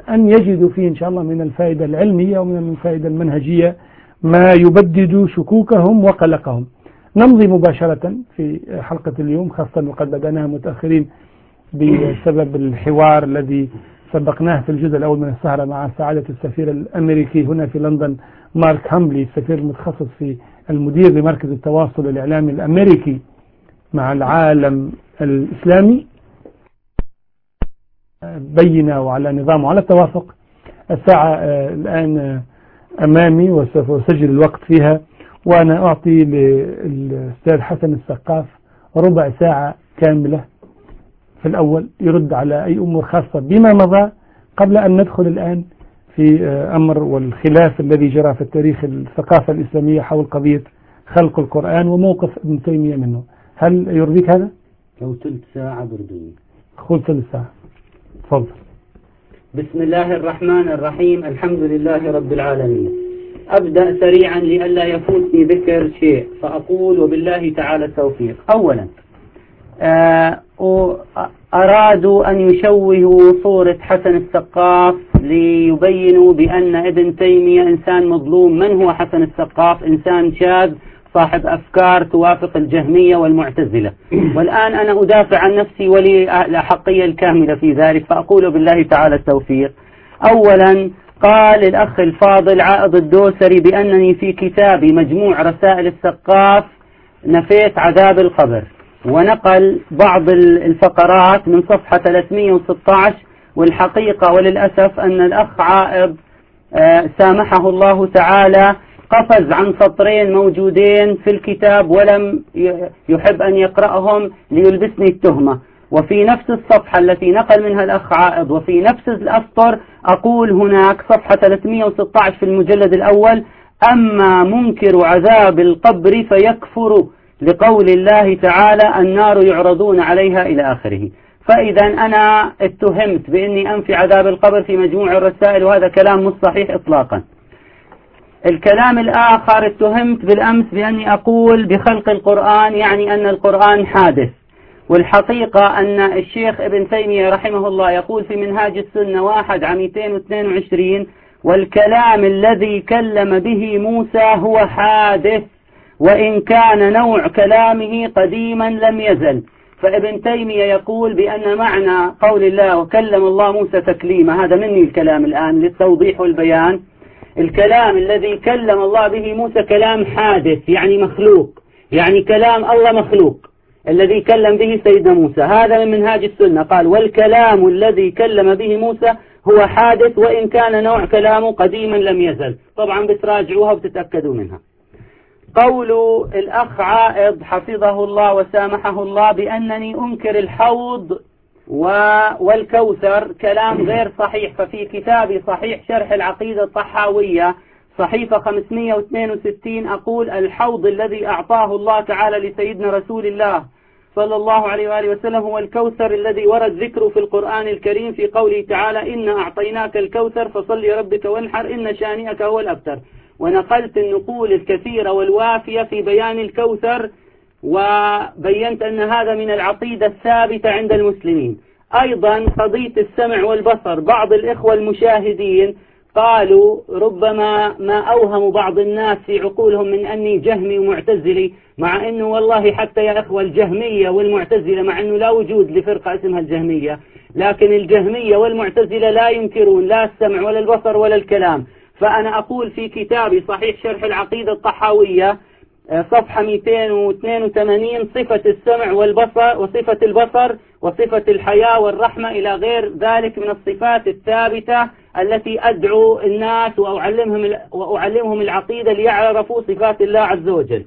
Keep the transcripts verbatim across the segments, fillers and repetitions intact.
أن يجدوا فيه إن شاء الله من الفائدة العلمية ومن الفائدة المنهجية ما يبدد شكوكهم وقلقهم. نمضي مباشرة في حلقة اليوم، خاصة وقد بدأناها متأخرين بسبب الحوار الذي سبقناه في الجزء الأول من السهرة مع سعادة السفير الأمريكي هنا في لندن مارك هامبلي، السفير المتخصص في المدير لمركز التواصل الإعلامي الأمريكي مع العالم الإسلامي. بينا وعلى نظام وعلى التوافق. الساعة الآن أمامي وسوف أسجل الوقت فيها، وأنا أعطي للأستاذ حسن السقاف ربع ساعة كاملة في الأول يرد على أي أمور خاصة بما مضى، قبل أن ندخل الآن في أمر والخلاف الذي جرى في التاريخ الثقافة الإسلامية حول قضية خلق القرآن وموقف ابن تيمية منه. هل يرضيك هذا؟ لو ثلث ساعة بردوني. خذ ثلث ساعة، تفضل. بسم الله الرحمن الرحيم، الحمد لله رب العالمين. أبدأ سريعا لئلا يفوتني ذكر شيء، فأقول وبالله تعالى التوفيق. أولا آه أرادوا أن يشوهوا صورة حسن السقاف ليبينوا بأن ابن تيمية إنسان مظلوم. من هو حسن السقاف؟ إنسان شاذ صاحب أفكار توافق الجهمية والمعتزلة، والآن أنا أدافع عن نفسي ولي الأحقية الكاملة في ذلك، فأقول بالله تعالى التوفيق. أولا قال الأخ الفاضل عائض الدوسري بأنني في كتابي مجموع رسائل السقاف نفيت عذاب القبر، ونقل بعض الفقرات من صفحة ثلاثمئة وستة عشر، والحقيقة وللأسف أن الأخ عائض سامحه الله تعالى قفز عن سطرين موجودين في الكتاب ولم يحب أن يقرأهم ليلبسني التهمة. وفي نفس الصفحة التي نقل منها الأخ عائض وفي نفس الأسطر أقول هناك صفحة ثلاثمئة وستة عشر في المجلد الأول: أما منكر عذاب القبر فيكفر لقول الله تعالى النار يعرضون عليها إلى آخره. فإذا أنا اتهمت بأني أنفي عذاب القبر في مجموع الرسائل، وهذا كلام مش صحيح إطلاقا. الكلام الآخر اتهمت بالأمس بأني أقول بخلق القرآن يعني أن القرآن حادث، والحقيقة أن الشيخ ابن تيمية رحمه الله يقول في منهاج السنة واحد عن مئتين واثنين وعشرين: والكلام الذي كلم به موسى هو حادث وإن كان نوع كلامه قديما لم يزل. فابن تيمية يقول بأن معنى قول الله وكلم الله موسى تكليما، هذا مني الكلام الآن للتوضيح والبيان، الكلام الذي كلم الله به موسى كلام حادث يعني مخلوق، يعني كلام الله مخلوق الذي كلم به سيدنا موسى. هذا من منهاج السنة، قال والكلام الذي كلم به موسى هو حادث وإن كان نوع كلامه قديما لم يزل. طبعا بتراجعوها وبتتأكدوا منها. قول الأخ عائض حفظه الله وسامحه الله بأنني أنكر الحوض والكوثر كلام غير صحيح. ففي كتابي صحيح شرح العقيدة الطحاوية صحيفة خمسمئة واثنين وستين أقول: الحوض الذي أعطاه الله تعالى لسيدنا رسول الله صلى الله عليه وآله وسلم هو الكوثر الذي ورد ذكره في القرآن الكريم في قوله تعالى: إنا أعطيناك الكوثر فصل لربك وانحر إن شانئك هو الأبتر. ونقلت النقول الكثيرة والوافية في بيان الكوثر، وبينت أن هذا من العقيدة الثابتة عند المسلمين. أيضا قضية السمع والبصر، بعض الإخوة المشاهدين قالوا ربما ما أوهم بعض الناس في عقولهم من أني جهمي ومعتزلي، مع أنه والله حتى يا أخوة الجهمية والمعتزلة، مع أنه لا وجود لفرقة اسمها الجهمية، لكن الجهمية والمعتزلة لا ينكرون لا السمع ولا البصر ولا الكلام. فأنا أقول في كتابي صحيح شرح العقيدة الطحاوية صفحة مئتين واثنين وثمانين: صفة السمع والبصر وصفة البصر وصفة الحياة والرحمة إلى غير ذلك من الصفات الثابتة التي أدعو الناس وأعلمهم, وأعلمهم العقيدة ليعرفوا صفات الله عز وجل.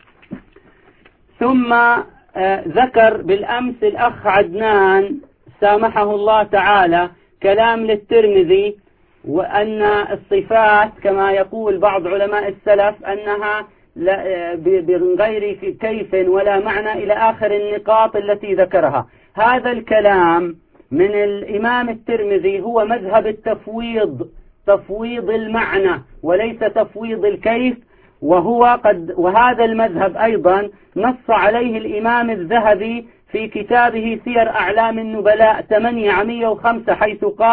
ثم ذكر بالأمس الأخ عدنان سامحه الله تعالى كلام للترمذي، وأن الصفات كما يقول بعض علماء السلف أنها بغير كيف ولا معنى إلى آخر النقاط التي ذكرها. هذا الكلام من الإمام الترمذي هو مذهب التفويض، تفويض المعنى وليس تفويض الكيف، وهو قد وهذا المذهب أيضا نص عليه الإمام الذهبي في كتابه سير أعلام النبلاء ثمانمئة وخمسة، حيث قال: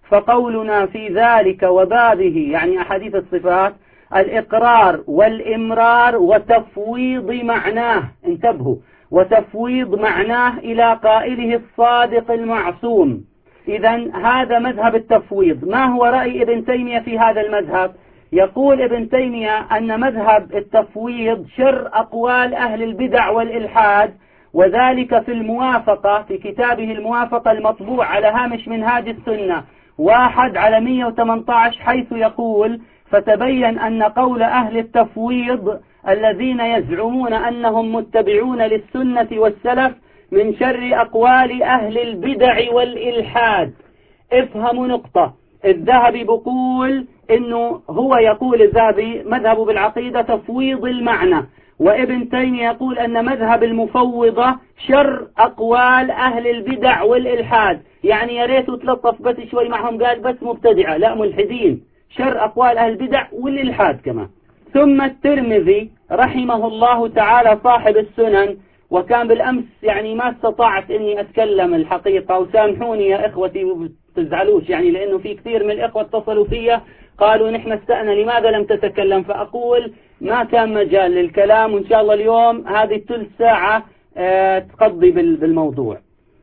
فقولنا في ذلك وبابه يعني أحاديث الصفات الإقرار والإمرار وتفويض معناه، انتبهوا، وتفويض معناه إلى قائله الصادق المعصوم. إذن هذا مذهب التفويض. ما هو رأي ابن تيمية في هذا المذهب؟ يقول ابن تيمية أن مذهب التفويض شر أقوال أهل البدع والإلحاد، وذلك في الموافقة، في كتابه الموافقة المطبوع على هامش منهاج السنة واحد على مئة وثمانية عشر، حيث يقول: فتبين أن قول أهل التفويض الذين يزعمون أنهم متبعون للسنة والسلف من شر أقوال أهل البدع والإلحاد. افهموا نقطة، الذهبي بقول إنه هو يقول الذهبي مذهب بالعقيدة تفويض المعنى، وابن تيمية يقول أن مذهب المفوضة شر أقوال أهل البدع والإلحاد. يعني يا ريت تلطف بس شوي معهم، قال بس مبتدعة، لا ملحدين، شر أقوال أهل البدع والإلحاد كمان. ثم الترمذي رحمه الله تعالى صاحب السنن، وكان بالأمس يعني ما استطعت أني أتكلم الحقيقة، وسامحوني يا إخوتي وتزعلوش يعني، لأنه في كثير من الإخوة اتصلوا فيا قالوا نحن استأنا لماذا لم تتكلم، فأقول ما كان مجال للكلام، وإن شاء الله اليوم هذه الثلث ساعة آه تقضي بالموضوع.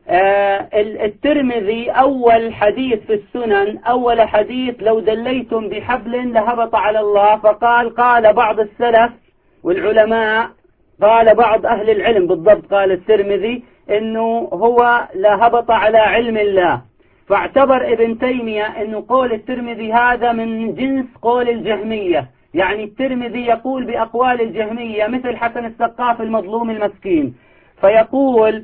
آه الترمذي أول حديث في السنن، أول حديث: لو دليتم بحبل لهبط على الله، فقال قال بعض السلف والعلماء، قال بعض أهل العلم بالضبط، قال الترمذي إنه هو لهبط على علم الله. فاعتبر ابن تيمية إنه قول الترمذي هذا من جنس قول الجهمية، يعني الترمذي يقول بأقوال الجهمية مثل حسن السقاف المظلوم المسكين. فيقول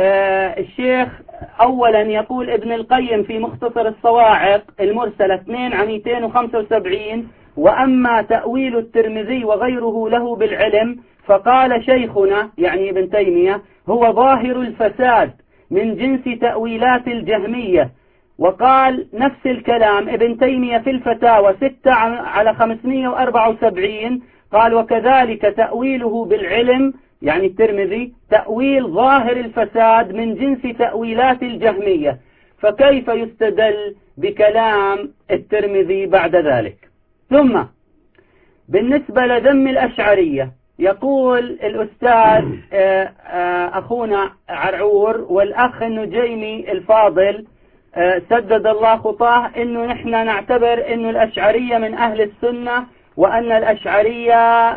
آه الشيخ أولا، يقول ابن القيم في مختصر الصواعق المرسلة اثنين عن مئتين وخمسة وسبعين: وأما تأويل الترمذي وغيره له بالعلم، فقال شيخنا يعني ابن تيمية هو ظاهر الفساد من جنس تأويلات الجهمية. وقال نفس الكلام ابن تيمية في الفتاوى ستة على خمسمئة وأربعة وسبعين، قال: وكذلك تأويله بالعلم يعني الترمذي تأويل ظاهر الفساد من جنس تأويلات الجهمية. فكيف يستدل بكلام الترمذي بعد ذلك؟ ثم بالنسبة لذم الأشعرية، يقول الأستاذ أخونا عرعور والأخ النجيمي الفاضل سدد الله خطاه إنه نحن نعتبر إنه الأشعرية من أهل السنة، وأن الأشعرية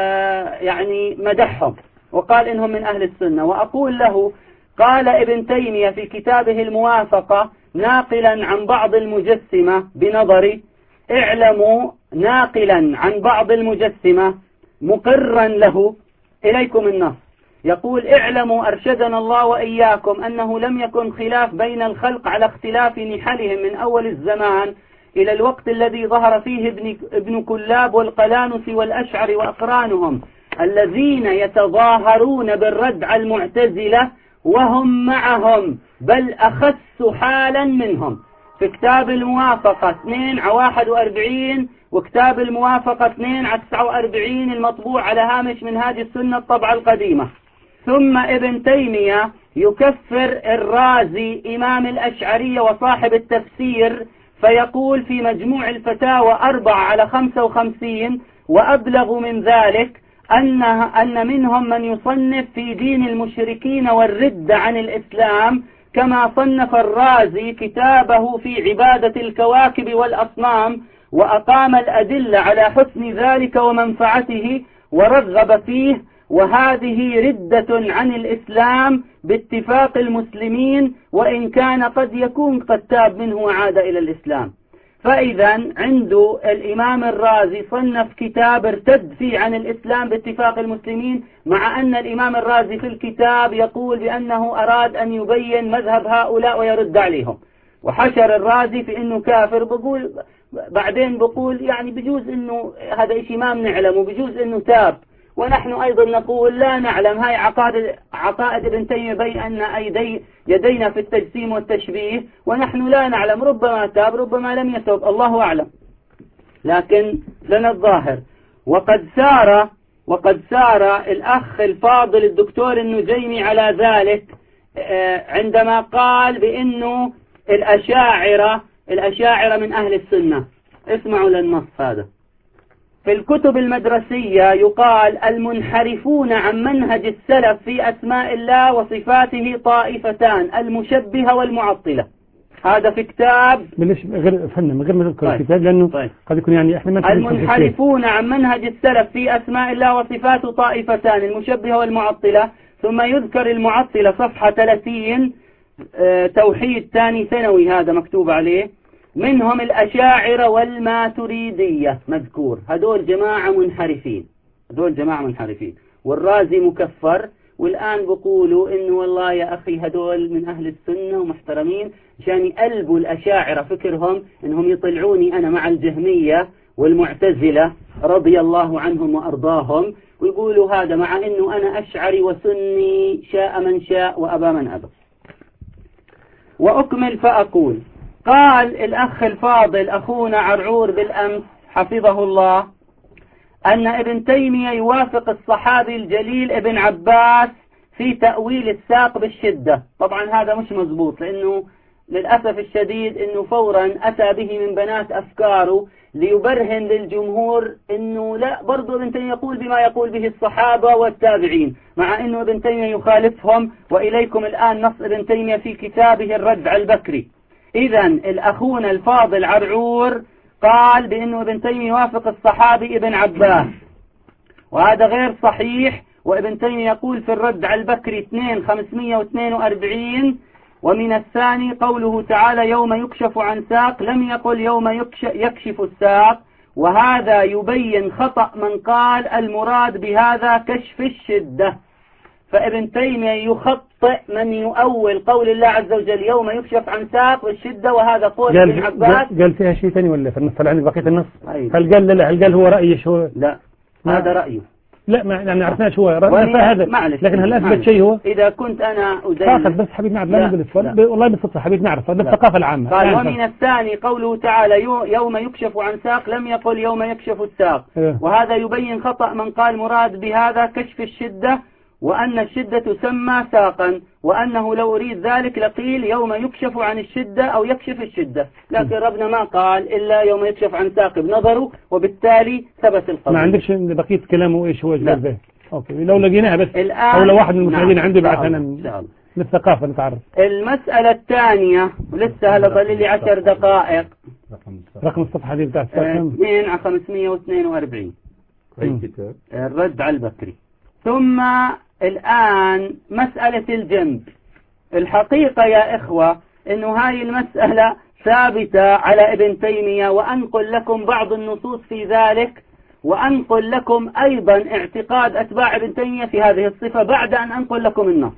يعني مدحهم وقال إنهم من أهل السنة. وأقول له: قال ابن تيمية في كتابه الموافقة ناقلا عن بعض المجسمة بنظري، اعلموا، ناقلا عن بعض المجسمة مقرا له، إليكم النص، يقول: اعلموا أرشدنا الله وإياكم أنه لم يكن خلاف بين الخلق على اختلاف نحلهم من أول الزمان إلى الوقت الذي ظهر فيه ابن, ابن كلاب والقلانس والأشعر وأقرانهم الذين يتظاهرون بالرد على المعتزلة وهم معهم، بل أخس حالا منهم. في كتاب الموافقة اثنين على واحد وأربعين وكتاب الموافقة اثنين على تسعة وأربعين المطبوع على هامش منهاج السنة الطبعة القديمة. ثم ابن تيمية يكفر الرازي إمام الأشعرية وصاحب التفسير، فيقول في مجموع الفتاوى أربعة على خمسة وخمسين: وأبلغ من ذلك أن, أن منهم من يصنف في دين المشركين والرد عن الإسلام، كما صنف الرازي كتابه في عبادة الكواكب والأصنام، وأقام الأدلة على حسن ذلك ومنفعته ورغب فيه، وهذه ردة عن الإسلام باتفاق المسلمين، وإن كان قد يكون قد تاب منه وعاد إلى الإسلام. فإذا عنده الإمام الرازي صنف كتاب ارتد فيه عن الإسلام باتفاق المسلمين، مع أن الإمام الرازي في الكتاب يقول بأنه أراد أن يبين مذهب هؤلاء ويرد عليهم، وحشر الرازي في أنه كافر. بقول بعدين بقول يعني بجوز أنه هذا إشي ما بنعلم، وبجوز أنه تاب، ونحن أيضا نقول لا نعلم. هاي عقائد عقائد ابن تيمية بين أيدي يدينا في التجسيم والتشبيه، ونحن لا نعلم، ربما تاب ربما لم يتوب، الله أعلم، لكن لنا الظاهر. وقد سار وقد سار الأخ الفاضل الدكتور النجيمي على ذلك عندما قال بأنه الأشاعرة الأشاعرة من أهل السنة. اسمعوا للنص هذا. في الكتب المدرسية يقال المنحرفون عن منهج السلف في أسماء الله وصفاته طائفتان، المشبهة والمعطلة. هذا في كتاب ليش غير فهمنا من غير ما نذكر طيب. الكتاب لأنه طيب. قد يكون يعني احنا ما المنحرفون عن منهج السلف في أسماء الله وصفاته طائفتان، المشبهة والمعطلة. ثم يذكر المعطلة صفحة ثلاثين، اه توحيد ثاني ثانوي هذا مكتوب عليه. منهم الأشاعرة والماتريدية مذكور. هدول جماعة منحرفين، هدول جماعة منحرفين. والرازي مكفر. والآن بقولوا إنه والله يا أخي هدول من أهل السنة ومحترمين، عشان يقلبوا الأشاعرة فكرهم إنهم يطلعوني أنا مع الجهمية والمعتزلة رضي الله عنهم وأرضاهم، ويقولوا هذا مع إنه أنا أشعري وسني شاء من شاء وأبى من أبى. وأكمل فأقول: قال الأخ الفاضل أخونا عرعور بالأمس حفظه الله أن ابن تيمية يوافق الصحابي الجليل ابن عباس في تأويل الساق بالشدة. طبعا هذا مش مزبوط، لأنه للأسف الشديد أنه فورا أتى به من بنات أفكاره ليبرهن للجمهور أنه لا، برضو ابن تيمية يقول بما يقول به الصحابة والتابعين، مع أنه ابن تيمية يخالفهم. وإليكم الآن نص ابن تيمية في كتابه الرد على البكري. إذا الأخونا الفاضل عرعور قال بأنه ابن تيمية يوافق الصحابي ابن عباس، وهذا غير صحيح. وابن تيمية يقول في الرد على البكري اثنين خمسمائة واثنين وأربعين: ومن الثاني قوله تعالى يوم يكشف عن ساق، لم يقل يوم يكشف الساق، وهذا يبين خطأ من قال المراد بهذا كشف الشدة. فابن تيمية يخطئ من يؤول قول الله عز وجل يوم يكشف عن ساق والشدة، وهذا قول ابن عباس. قال فيها شيء ثاني ولا في النص؟ عندي بقية النص. أيوة. هل قال لا هل قال هو رأيه شو؟ لا هذا رأيه. لا ما يعني عرفناش هو رأيه هذا، لكن هل أثبت شيء هو؟ إذا كنت أنا أدين فقط بس حبيب نعرف، لا نقول السؤال والله بالصدفة حبيب نعرف بالثقافة العامة. قال ومن الثاني قوله تعالى يوم يكشف عن ساق، لم يقل يوم يكشف الساق، أه. وهذا يبين خطأ من قال مراد بهذا كشف الشدة، وأن الشدة تسمى ساقا، وأنه لو أريد ذلك لقيل يوم يكشف عن الشدة أو يكشف الشدة، لكن ربنا ما قال إلا يوم يكشف عن ساق بنظره، وبالتالي ثبت القول. ما عندكش بقية كلامه إيش هو جواب ذلك؟ أوكي لو لقيناها بس أو لو واحد من المشاهدين نعم. عنده بعث أنا من الثقافة نتعرف. المسألة الثانية ولسه هلا ضل لي عشر دقائق. رقم الصفحة دي بتاعت اثنين على خمسمائة واثنين وأربعين الرد على البكري. ثم الآن مسألة الجنب. الحقيقة يا إخوة إنه هاي المسألة ثابتة على ابن تيمية، وأنقل لكم بعض النصوص في ذلك، وأنقل لكم أيضا اعتقاد أتباع ابن تيمية في هذه الصفة بعد أن أنقل لكم النص.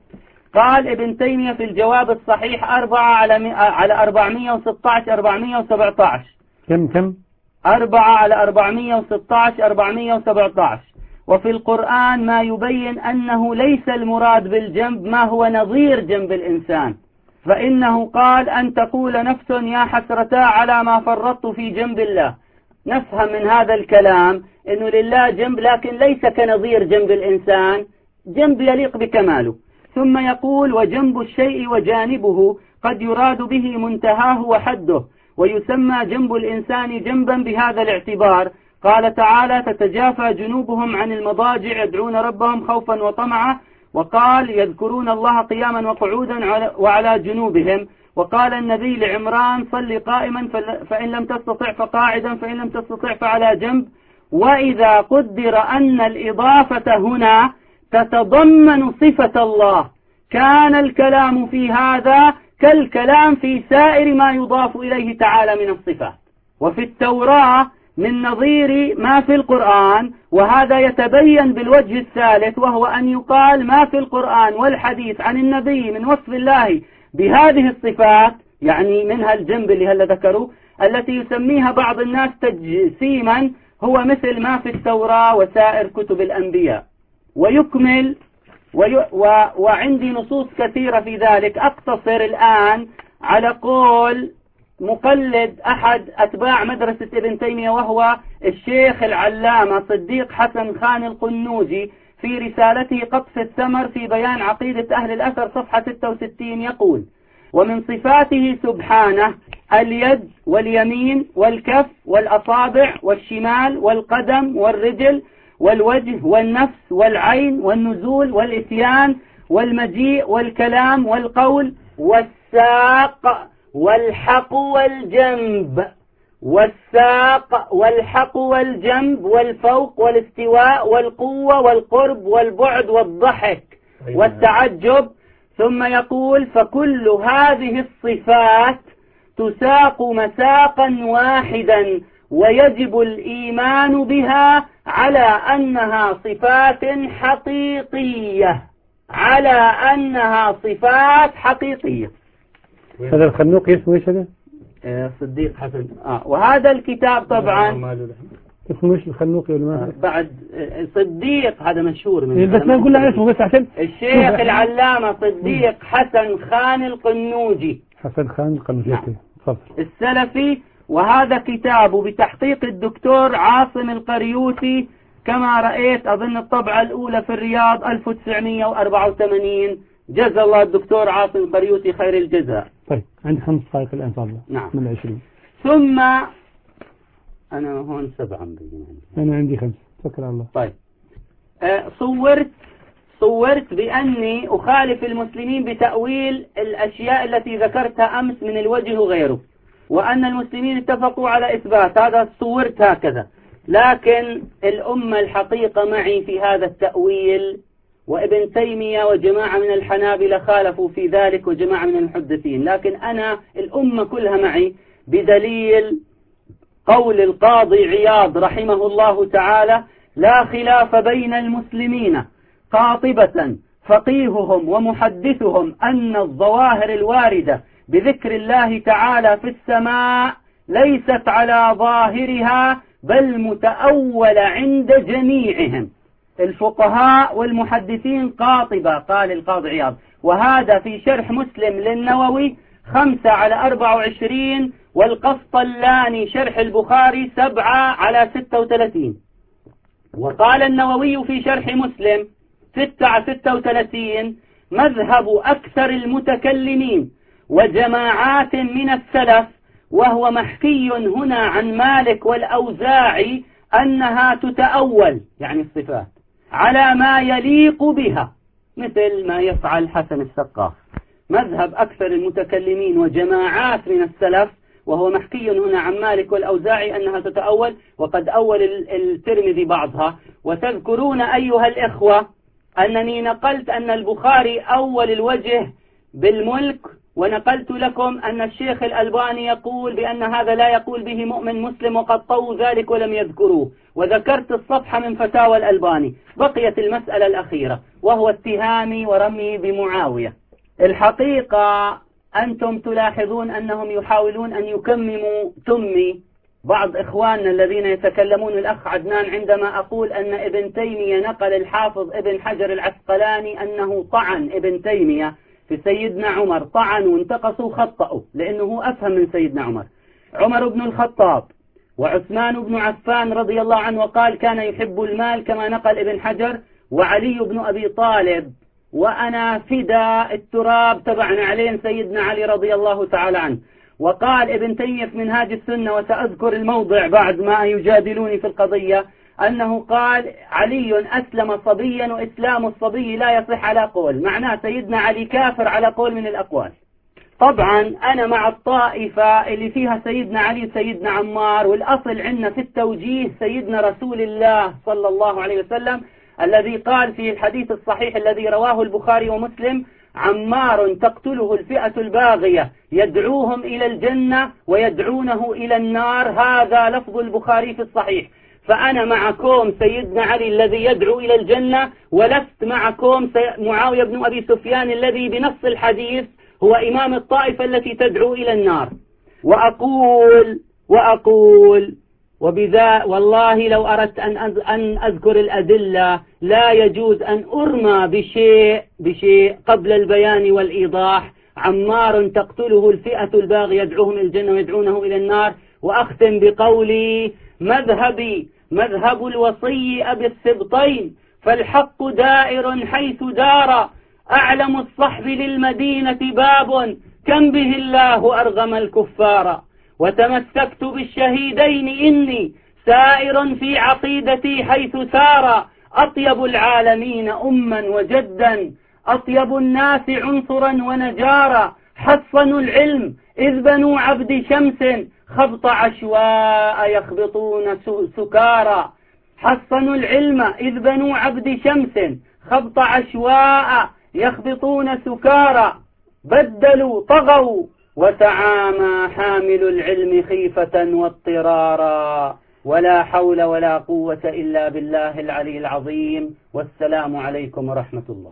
قال ابن تيمية في الجواب الصحيح أربعة على على أربعمائة وستة عشر أربعمائة وسبعة عشر كم كم أربعة على أربعمائة وستة عشر أربعمائة وسبعة عشر. وفي القرآن ما يبين أنه ليس المراد بالجنب ما هو نظير جنب الإنسان، فإنه قال أن تقول نفس يا حسرتا على ما فرطت في جنب الله. نفهم من هذا الكلام أنه لله جنب، لكن ليس كنظير جنب الإنسان، جنب يليق بكماله. ثم يقول وجنب الشيء وجانبه قد يراد به منتهاه وحده، ويسمى جنب الإنسان جنبا بهذا الاعتبار. قال تعالى تتجافى جنوبهم عن المضاجع يدعون ربهم خوفا وطمعا، وقال يذكرون الله قياما وقعودا وعلى جنوبهم. وقال النبي لعمران صل قائما فإن لم تستطع فقاعدا فإن لم تستطع فعلى جنب. وإذا قدر أن الإضافة هنا تتضمن صفة الله كان الكلام في هذا كالكلام في سائر ما يضاف إليه تعالى من الصفات. وفي التوراة من نظير ما في القرآن، وهذا يتبين بالوجه الثالث، وهو أن يقال ما في القرآن والحديث عن النبي من وصف الله بهذه الصفات، يعني منها الجنب اللي هلا ذكروا التي يسميها بعض الناس تجسيما، هو مثل ما في التوراة وسائر كتب الأنبياء. ويكمل وي و وعندي نصوص كثيرة في ذلك. أقتصر الآن على قول مقلد أحد أتباع مدرسة ابن تيمية، وهو الشيخ العلامة صديق حسن خان القنوجي في رسالته قطف الثمر في بيان عقيدة أهل الأثر صفحة ستة وستين، يقول ومن صفاته سبحانه اليد واليمين والكف والأصابع والشمال والقدم والرجل والوجه والنفس والعين والنزول والإتيان والمجيء والكلام والقول والساق والحق والجنب والساق والحق والجنب والفوق والاستواء والقوة والقرب والبعد والضحك والتعجب. ثم يقول فكل هذه الصفات تساق مساقا واحدا ويجب الإيمان بها على أنها صفات حقيقية على أنها صفات حقيقية. هذا الخنوق اسمه ايش هذا؟ آه صديق حسن. آه وهذا الكتاب طبعا اسمه ايش الخنوقي ولا ما بعد آه صديق هذا مشهور من إيه بس ما نقول له اسمه بس عشان الشيخ العلامة صديق حسن خان القنوجي. حسن خان القنوجي. نعم. السلفي. وهذا كتابه بتحقيق الدكتور عاصم القريوسي كما رأيت أظن الطبعة الأولى في الرياض ألف وتسعمئة وأربعة وثمانين. جزا الله الدكتور عاصم القريوسي خير الجزاء. طيب عندي خمس دقائق الآن صار. نعم. من العشرين. ثم أنا هون سبعة بيجي. أنا عندي خمس. شكرا الله. طيب أه صورت صورت بأني أخالف المسلمين بتأويل الأشياء التي ذكرتها أمس من الوجه وغيره، وأن المسلمين اتفقوا على إثبات هذا. صورت هكذا، لكن الأمة الحقيقة معي في هذا التأويل، وابن تيمية وجماعة من الحنابلة خالفوا في ذلك وجماعة من المحدثين، لكن أنا الأمة كلها معي بدليل قول القاضي عياض رحمه الله تعالى: لا خلاف بين المسلمين قاطبة فقيههم ومحدثهم أن الظواهر الواردة بذكر الله تعالى في السماء ليست على ظاهرها بل متأولة عند جميعهم الفقهاء والمحدثين قاطبة. قال القاضي عياض، وهذا في شرح مسلم للنووي خمسة على أربعة وعشرين، والقسطلاني شرح البخاري سبعة على ستة وثلاثين. وقال النووي في شرح مسلم ستة على ستة وثلاثين: مذهب أكثر المتكلمين وجماعات من السلف، وهو محكي هنا عن مالك والأوزاعي، أنها تتأول يعني الصفات على ما يليق بها مثل ما يفعل حسن السقاف. مذهب أكثر المتكلمين وجماعات من السلف، وهو محكي هنا عن مالك والأوزاعي أنها تتأول، وقد أول الترمذي بعضها. وتذكرون أيها الإخوة أنني نقلت أن البخاري أول الوجه بالملك، ونقلت لكم أن الشيخ الألباني يقول بأن هذا لا يقول به مؤمن مسلم، وقد طووا ذلك ولم يذكروه، وذكرت الصفحة من فتاوى الألباني. بقيت المسألة الأخيرة وهو اتهامي ورمي بمعاوية. الحقيقة أنتم تلاحظون أنهم يحاولون أن يكمموا تمي بعض إخواننا الذين يتكلمون، الأخ عدنان، عندما أقول أن ابن تيمية نقل الحافظ ابن حجر العسقلاني أنه طعن ابن تيمية في سيدنا عمر، طعنوا وانتقصوا خطأوا، لأنه أفهم من سيدنا عمر. عمر بن الخطاب وعثمان بن عفان رضي الله عنه، وقال كان يحب المال كما نقل ابن حجر، وعلي بن أبي طالب، وأنا فدا التراب تبعنا عليه سيدنا علي رضي الله تعالى عنه. وقال ابن تيمية في منهاج السنة، وسأذكر الموضع بعد ما يجادلوني في القضية، أنه قال علي أسلم صبيا وإسلام الصبي لا يصح على قول، معناه سيدنا علي كافر على قول من الأقوال. طبعا أنا مع الطائفة اللي فيها سيدنا علي وسيدنا عمار، والأصل عندنا في التوجيه سيدنا رسول الله صلى الله عليه وسلم الذي قال في الحديث الصحيح الذي رواه البخاري ومسلم: عمار تقتله الفئة الباغية يدعوهم إلى الجنة ويدعونه إلى النار. هذا لفظ البخاري في الصحيح. فأنا معكم سيدنا علي الذي يدعو إلى الجنة، ولست معكم معاوية بن أبي سفيان الذي بنص الحديث هو إمام الطائفة التي تدعو إلى النار. وأقول وأقول وبذا والله لو أردت أن أن أذكر الأدلة لا يجوز أن أرمى بشيء بشيء قبل البيان والإيضاح. عمار تقتله الفئة الباغية يدعوهم إلى الجنة ويدعونه إلى النار. وأختم بقولي: مذهبي مذهب الوصي أبي السبطين، فالحق دائر حيث دار، أعلم الصحب للمدينة باب كم به الله أرغم الكفار وتمسكت بالشهيدين إني سائر في عقيدتي حيث سار أطيب العالمين أما وجدا أطيب الناس عنصرا ونجارا حصنوا العلم إذ بنوا عبد شمس خبط عشواء يخبطون سكارا حصنوا العلم إذ بنوا عبد شمس خبط عشواء يخبطون سكارا بدلوا طغوا وتعامى حامل العلم خيفة واضطرارا ولا حول ولا قوة إلا بالله العلي العظيم والسلام عليكم ورحمة الله.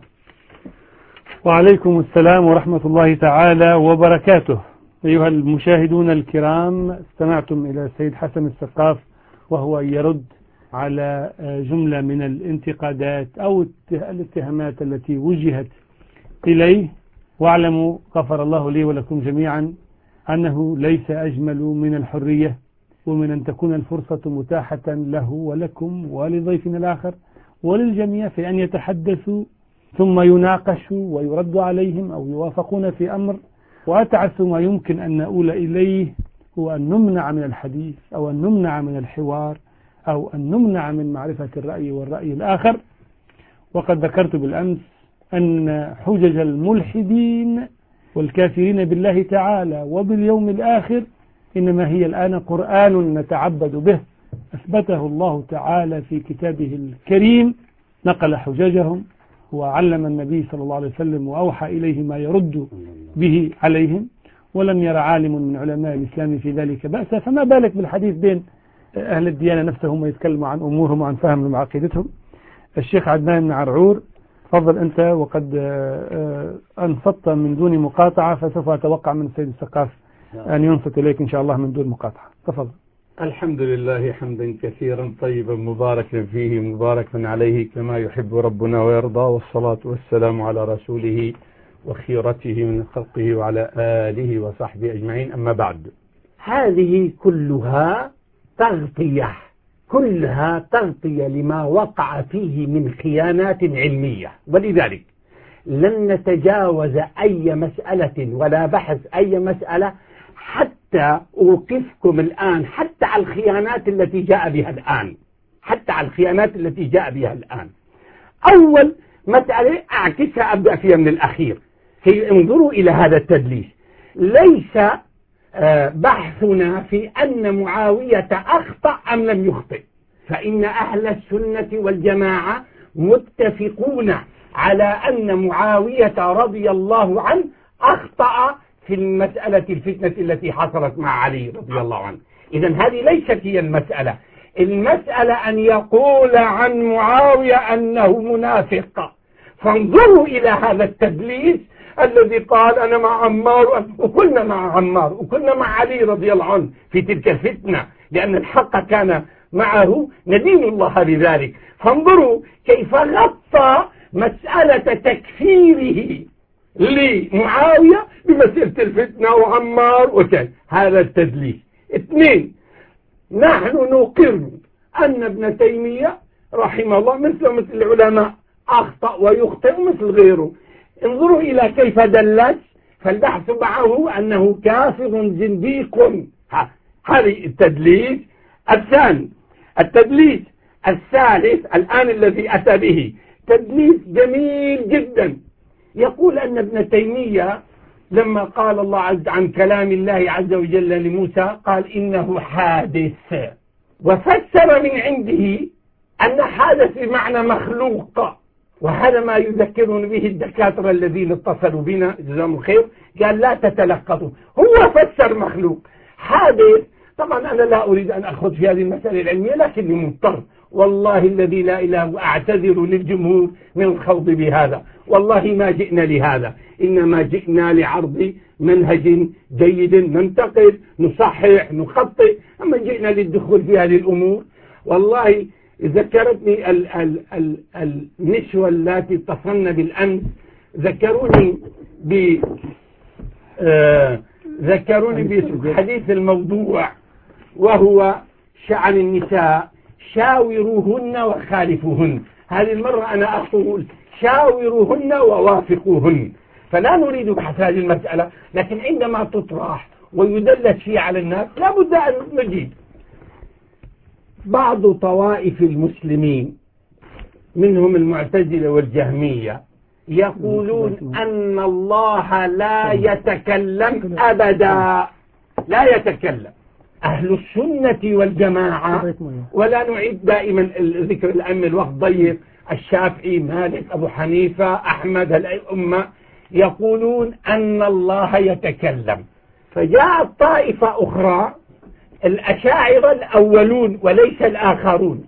وعليكم السلام ورحمة الله تعالى وبركاته. أيها المشاهدون الكرام، استمعتم إلى السيد حسن السقاف وهو يرد على جملة من الانتقادات أو الاتهامات التي وجهت إليه. واعلموا غفر الله لي ولكم جميعا أنه ليس أجمل من الحرية ومن أن تكون الفرصة متاحة له ولكم ولضيفنا الآخر وللجميع في أن يتحدثوا ثم يناقشوا ويرد عليهم أو يوافقون في أمر. وأتعس ما يمكن أن نقول إليه هو أن نمنع من الحديث أو أن نمنع من الحوار أو أن نمنع من معرفة الرأي والرأي الآخر. وقد ذكرت بالأمس أن حجج الملحدين والكافرين بالله تعالى وباليوم الآخر إنما هي الآن قرآن نتعبد به أثبته الله تعالى في كتابه الكريم، نقل حججهم وعلم النبي صلى الله عليه وسلم وأوحى إليه ما يرد به عليهم، ولم ير عالم من علماء الإسلام في ذلك بأسا، فما بالك بالحديث بين أهل الديانة نفسهم يتكلموا عن أمورهم وعن فهمهم وعقيدتهم. الشيخ عدنان بن عرعور، تفضل أنت، وقد أنصت من دون مقاطعة، فسوف أتوقع من السيد السقاف أن ينصت إليك إن شاء الله من دون مقاطعة. تفضل. الحمد لله حمدا كثيرا طيبا مباركا فيه مباركا عليه كما يحب ربنا ويرضى، والصلاة والسلام على رسوله وخيرته من خلقه وعلى آله وصحبه أجمعين. أما بعد، هذه كلها تغطية كلها تغطية لما وقع فيه من خيانات علمية، ولذلك لن نتجاوز أي مسألة ولا بحث أي مسألة حتى أوقفكم الآن حتى على الخيانات التي جاء بها الآن حتى على الخيانات التي جاء بها الآن. أول مسألة أعكسها، أبدأ فيها من الأخير. هي انظروا إلى هذا التدليس. ليس بحثنا في أن معاوية أخطأ أم لم يخطئ، فإن أهل السنة والجماعة متفقون على أن معاوية رضي الله عنه أخطأ في المسألة الفتنة التي حصلت مع علي رضي الله عنه. إذن هذه ليست هي المسألة. المسألة أن يقول عن معاوية أنه منافق. فانظروا إلى هذا التدليس الذي قال أنا مع عمار، وكنا مع عمار وكنا مع علي رضي الله عنه في تلك الفتنة، لأن الحق كان معه، ندين الله بذلك. فانظروا كيف غطى مسألة تكفيره لمعاوية بمسألة الفتنة وعمار وكذا. هذا التدليس. اثنين، نحن نقر أن ابن تيمية رحمه الله مثل مثل العلماء أخطأ ويخطئ مثل غيره. انظروا إلى كيف دلس، فالبحث معه أنه كافر زنديق. هذه التدليس. الثاني التدليس الثالث الآن الذي أتى به تدليس جميل جدا. يقول أن ابن تيمية لما قال الله عز عن كلام الله عز وجل لموسى قال إنه حادث، وفسر من عنده أن حادث بمعنى مخلوق. وهذا ما يذكرون به الدكاترة الذين اتصلوا بنا جزاهم الخير، قال لا تتلقطوا، هو فسر مخلوق. حادث طبعا أنا لا أريد أن أخذ في هذه المسألة العلمية، لكني مضطر، والله الذي لا إله وأعتذر للجمهور من الخوض بهذا، والله ما جئنا لهذا، إنما جئنا لعرض منهج جيد، ننتقد نصحح نخطئ. أما جئنا للدخول في هذه الأمور، والله ذكرتني ال ال ال النسوة التي اتصلن بالأمس ذكروني ب آه ذكروني بحديث الموضوع، وهو شأن النساء، شاوروهن وخالفوهن. هذه المرة أنا أقول شاوروهن ووافقوهن. فلا نريد بحث هذه المسألة، لكن عندما تطرح ويدلس فيها على الناس لا بد أن نجيب. بعض طوائف المسلمين منهم المعتزلة والجهمية يقولون أن الله لا يتكلم أبدا، لا يتكلم. أهل السنة والجماعة، ولا نعيد دائما الذكر الأئمة الوقت ضيق، الشافعي، مالك، أبو حنيفة، أحمد، الأئمة يقولون أن الله يتكلم. فجاءت طائفة أخرى الأشاعرة الأولون وليس الآخرون،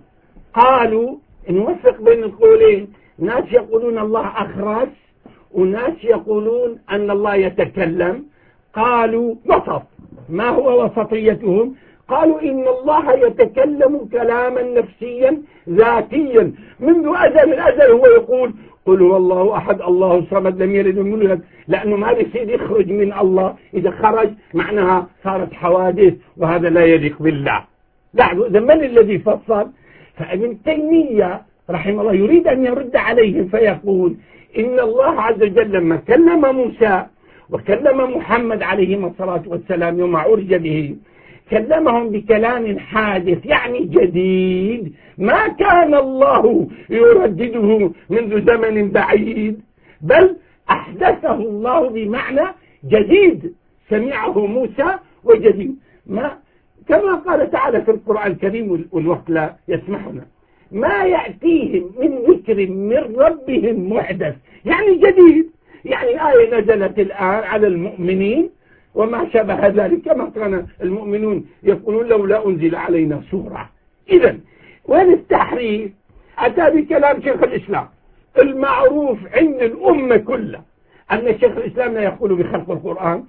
قالوا نوفق بين القولين، ناس يقولون الله أخرس وناس يقولون أن الله يتكلم. قالوا وسط. ما هو وسطيتهم؟ قالوا إن الله يتكلم كلاما نفسيا ذاتيا منذ أزل الأزل. هو يقول قل هو الله أحد الله الصمد لم يلد ولم يولد، لأنه ما بيصير يخرج من الله، إذا خرج معناها صارت حوادث وهذا لا يليق بالله. لاحظوا إذا من الذي فصل؟ فابن تيمية رحمه الله يريد أن يرد عليهم فيقول إن الله عز وجل لما كلم موسى وكلم محمد عليهما الصلاة والسلام يوم عرج به كلمهم بكلام حادث يعني جديد، ما كان الله يردده منذ زمن بعيد، بل أحدثه الله بمعنى جديد سمعه موسى وجديد. ما كما قال تعالى في القرآن الكريم والوقت لا يسمحنا، ما يأتيهم من ذكر من ربهم محدث يعني جديد، يعني آية نزلت الآن على المؤمنين وما شابه ذلك، كما كان المؤمنون يقولون لولا أنزل علينا سورة. إذن وين التحريف؟ أتى بكلام شيخ الإسلام المعروف عند الأمة كلها أن شيخ الإسلام لا يقول بخلق القرآن،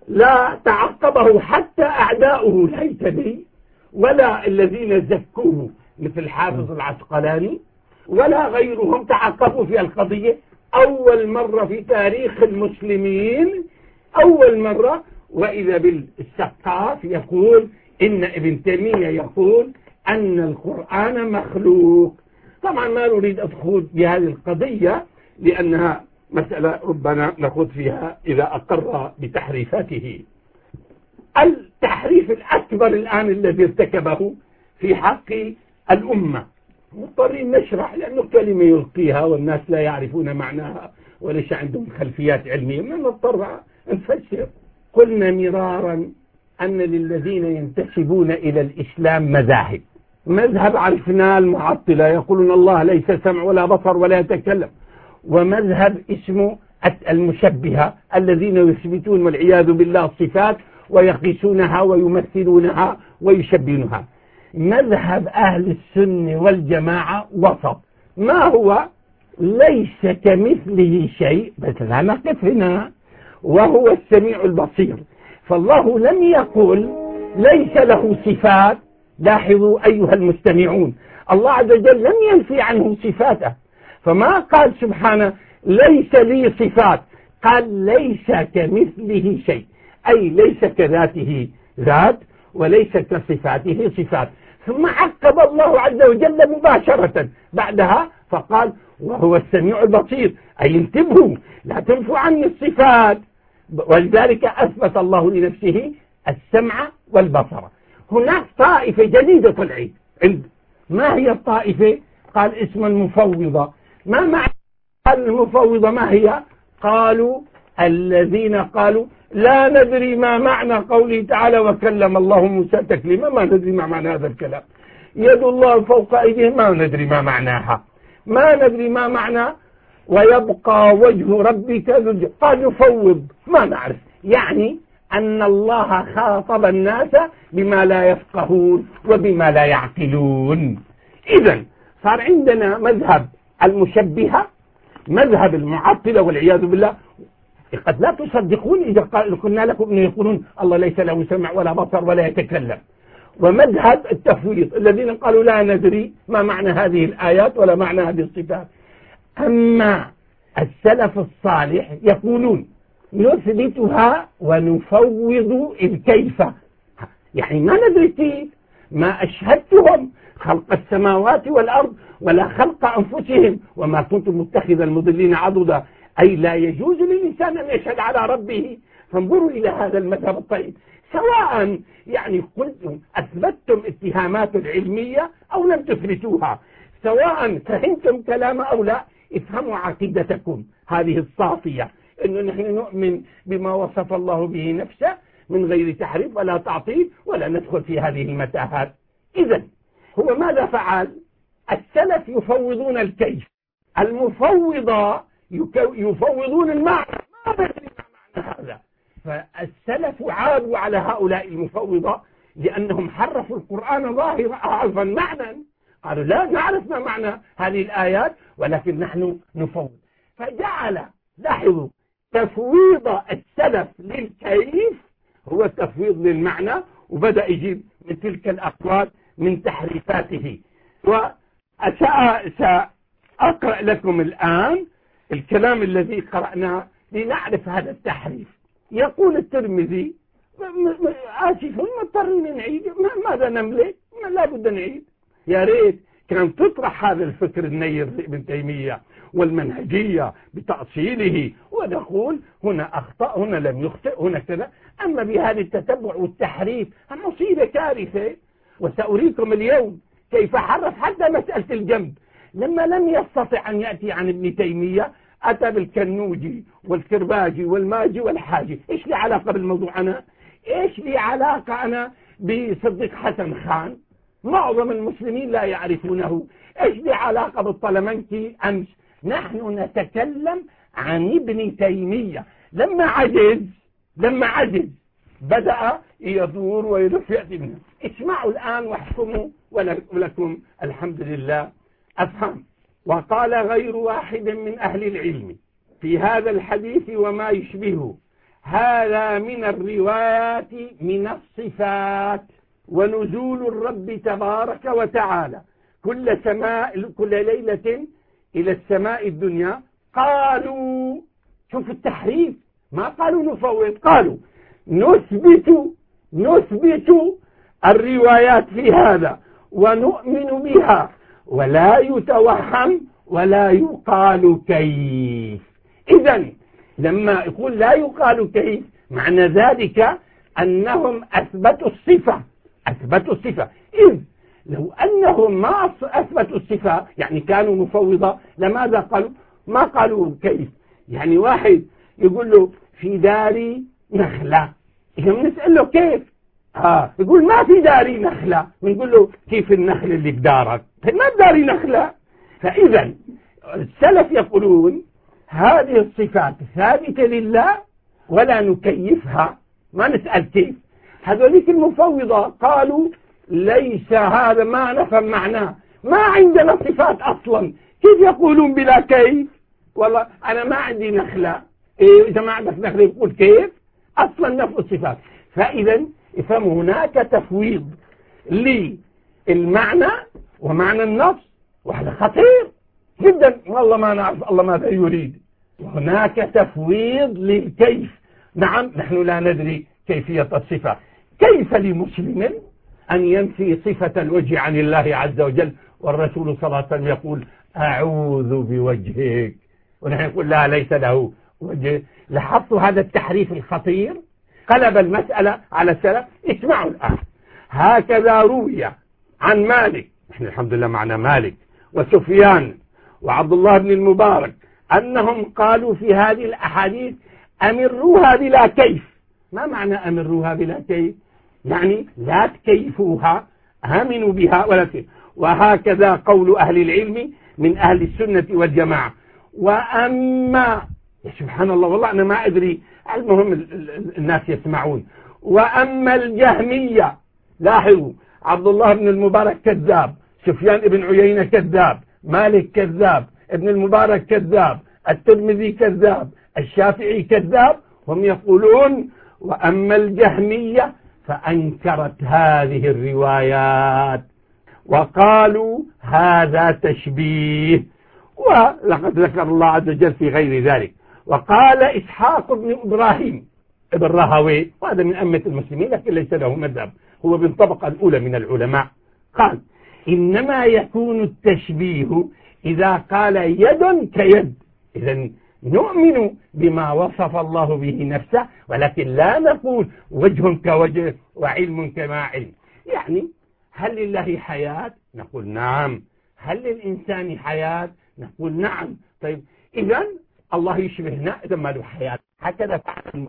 لا تعقبه حتى أعداؤه الهيثمي ولا الذين زكوه مثل حافظ العسقلاني ولا غيرهم تعقبوا في القضية. أول مرة في تاريخ المسلمين، أول مرة، وإذا بالسقاف يقول إن ابن تيمية يقول أن القرآن مخلوق. طبعا ما نريد أدخل بهذه القضية لأنها مسألة ربما نخوض فيها إذا أقر بتحريفاته. التحريف الأكبر الآن الذي ارتكبه في حق الأمة مضطرين نشرح لأنه كلمة يلقيها والناس لا يعرفون معناها وليس عندهم خلفيات علمية، من نضطر نفسر. قلنا مرارا أن للذين ينتسبون إلى الإسلام مذاهب. مذهب عرفناه المعطلة يقولون الله ليس سمع ولا بصر ولا يتكلم، ومذهب اسمه المشبهة الذين يثبتون والعياذ بالله الصفات ويقيسونها ويمثلونها ويشبهونها. مذهب أهل السنة والجماعة وسط. ما هو؟ ليس كمثله شيء، بس لا نقف هنا، وهو السميع البصير. فالله لم يقل ليس له صفات. لاحظوا أيها المستمعون، الله عز وجل لم ينفي عنه صفاته، فما قال سبحانه ليس لي صفات، قال ليس كمثله شيء، أي ليس كذاته ذات وليس كصفاته صفات. ثم عقب الله عز وجل مباشرة بعدها فقال وهو السميع البصير، أي انتبهوا لا تنفوا عني الصفات. ولذلك أثبت الله لنفسه السمع والبصر. هناك طائفة جديدة طلعت عند، ما هي الطائفة؟ قال اسم المفوضة. ما معنى المفوضة؟ ما هي؟ قالوا الذين قالوا لا ندري ما معنى قوله تعالى وكلم الله موسى تكليما، ما ندري ما معنى هذا الكلام. يد الله فوق أيديهم، ما ندري ما معناها، ما ندري ما معنى ويبقى وجه ربك ذو الجلال. قال يفوض، ما نعرف، يعني أن الله خاطب الناس بما لا يفقهون وبما لا يعقلون. إذن صار عندنا مذهب المشبهة، مذهب المعطلة والعياذ بالله. قد لا تصدقون إذا قلنا لكم أنه يقولون الله ليس له سمع ولا بصر ولا يتكلم. ومذهب التفويض الذين قالوا لا ندري ما معنى هذه الآيات ولا معنى هذه الصفات. أما السلف الصالح يقولون نثبتها ونفوض الكيف، يعني ما ندري كيف، ما أشهدتهم خلق السماوات والأرض ولا خلق أنفسهم وما كنت متخذ المضلين عضدا. أي لا يجوز للإنسان أن يشهد على ربه. فانظروا إلى هذا المذهب الطيب، سواء يعني قلتم أثبتتم اتهامات العلمية أو لم تثبتوها، سواء فهمتم كلام أو لا، افهموا عقيدتكم هذه الصافية، أنه نحن نؤمن بما وصف الله به نفسه من غير تحريف ولا تعطيل، ولا ندخل في هذه المتاهات. إذن هو ماذا فعل؟ السلف يفوضون الكيف، المفوضة يفوضون المعنى، ما بدري ما معنى هذا. فالسلف عابوا على هؤلاء المفوضة لأنهم حرفوا القرآن ظاهرا عرفا معنى، قالوا لا نعرف ما معنى هذه الآيات ولكن نحن نفوض. فجعل لاحظوا تفويض السلف للكيف هو تفويض للمعنى، وبدأ يجيب من تلك الأقوال من تحريفاته. وسأقرأ لكم الآن الكلام الذي قرأناه لنعرف هذا التحريف. يقول الترمذي، آسف مضطرين نعيد، ماذا نملك؟ لا بد نعيد. يا ريت كان تطرح هذا الفكر النير لابن تيمية والمنهجية بتأصيله، ونقول هنا أخطأ، هنا لم يخطئ، هنا كذا. أما بهذا التتبع والتحريف مصيبة كارثة. وسأريكم اليوم كيف حرف حتى مسألة الجنب، لما لم يستطع أن يأتي عن ابن تيمية أتى بالكنوجي والكرباجي والماجي والحاجي. إيش لي علاقة بالموضوع أنا؟ إيش لي علاقة أنا بصديق حسن خان؟ معظم المسلمين لا يعرفونه. إيش لي علاقة بالطلمنكي أمس؟ نحن نتكلم عن ابن تيمية. لما عجز لما عجز بدأ يدور ويلف يأتي منه. اسمعوا الآن واحكموا ولكم الحمد لله أفهم. وقال غير واحد من أهل العلم في هذا الحديث وما يشبهه، هذا من الروايات من الصفات، ونزول الرب تبارك وتعالى كل سماء كل ليلة إلى السماء الدنيا. قالوا شوف التحريف، ما قالوا نفوض، قالوا نثبت نثبت الروايات في هذا ونؤمن بها، ولا يتوهم ولا يقال كيف. إذن لما يقول لا يقال كيف معنى ذلك أنهم أثبتوا الصفة أثبتوا الصفة إذ لو أنهم ما أثبتوا الصفة يعني كانوا مفوضة، لماذا قالوا ما قالوا كيف؟ يعني واحد يقول له في داري نخلة، نسأل له كيف؟ آه يقول ما في داري نخلة، ونقول له كيف النخل اللي بدارك؟ ما بداري نخلة. فإذا السلف يقولون هذه الصفات ثابتة لله ولا نكيفها، ما نسأل كيف. هذوليك المفوضة قالوا ليس هذا، ما نفهم معناه، ما عندنا صفات أصلا، كيف يقولون بلا كيف؟ والله أنا ما عندي نخلة. إيه إذا ما عندك نخلة يقول كيف؟ أصلا نفس الصفات. فإذا افهموا هناك تفويض للمعنى ومعنى النص، وهذا خطير جدا، والله ما نعرف الله ماذا يريد. وهناك تفويض للكيف. نعم نحن لا ندري كيفية الصفة. كيف لمسلم أن ينفي صفة الوجه عن الله عز وجل والرسول صلى الله عليه وسلم يقول أعوذ بوجهك، ونحن نقول لا ليس له وجه؟ لاحظتوا هذا التحريف الخطير؟ قلب المسألة على السلف. اسمعوا الآن، هكذا روي عن مالك، نحن الحمد لله معنا مالك وسفيان وعبد الله بن المبارك أنهم قالوا في هذه الأحاديث أمروها بلا كيف. ما معنى أمروها بلا كيف؟ يعني لا تكيفوها، آمنوا بها ولا كيف. وهكذا قول أهل العلم من أهل السنة والجماعة. وأما سبحان الله والله أنا ما أدري، المهم الناس يسمعون. وأما الجهمية، لاحظوا عبد الله بن المبارك كذاب، سفيان بن عيينة كذاب، مالك كذاب، ابن المبارك كذاب، الترمذي كذاب، الشافعي كذاب، هم يقولون وأما الجهمية فأنكرت هذه الروايات وقالوا هذا تشبيه. ولقد ذكر الله عز وجل في غير ذلك. وقال إسحاق بن إبراهيم ابن راهويه، وهذا من أئمة المسلمين لكن ليس له مذهب، هو بالطبقة الأولى من العلماء، قال إنما يكون التشبيه إذا قال يد كيد. إذن نؤمن بما وصف الله به نفسه، ولكن لا نقول وجه كوجه وعلم كما علم. يعني هل لله حياة؟ نقول نعم. هل للإنسان حياة؟ نقول نعم. طيب إذن الله يشبهنا إذا ما له حياة، هكذا فعلا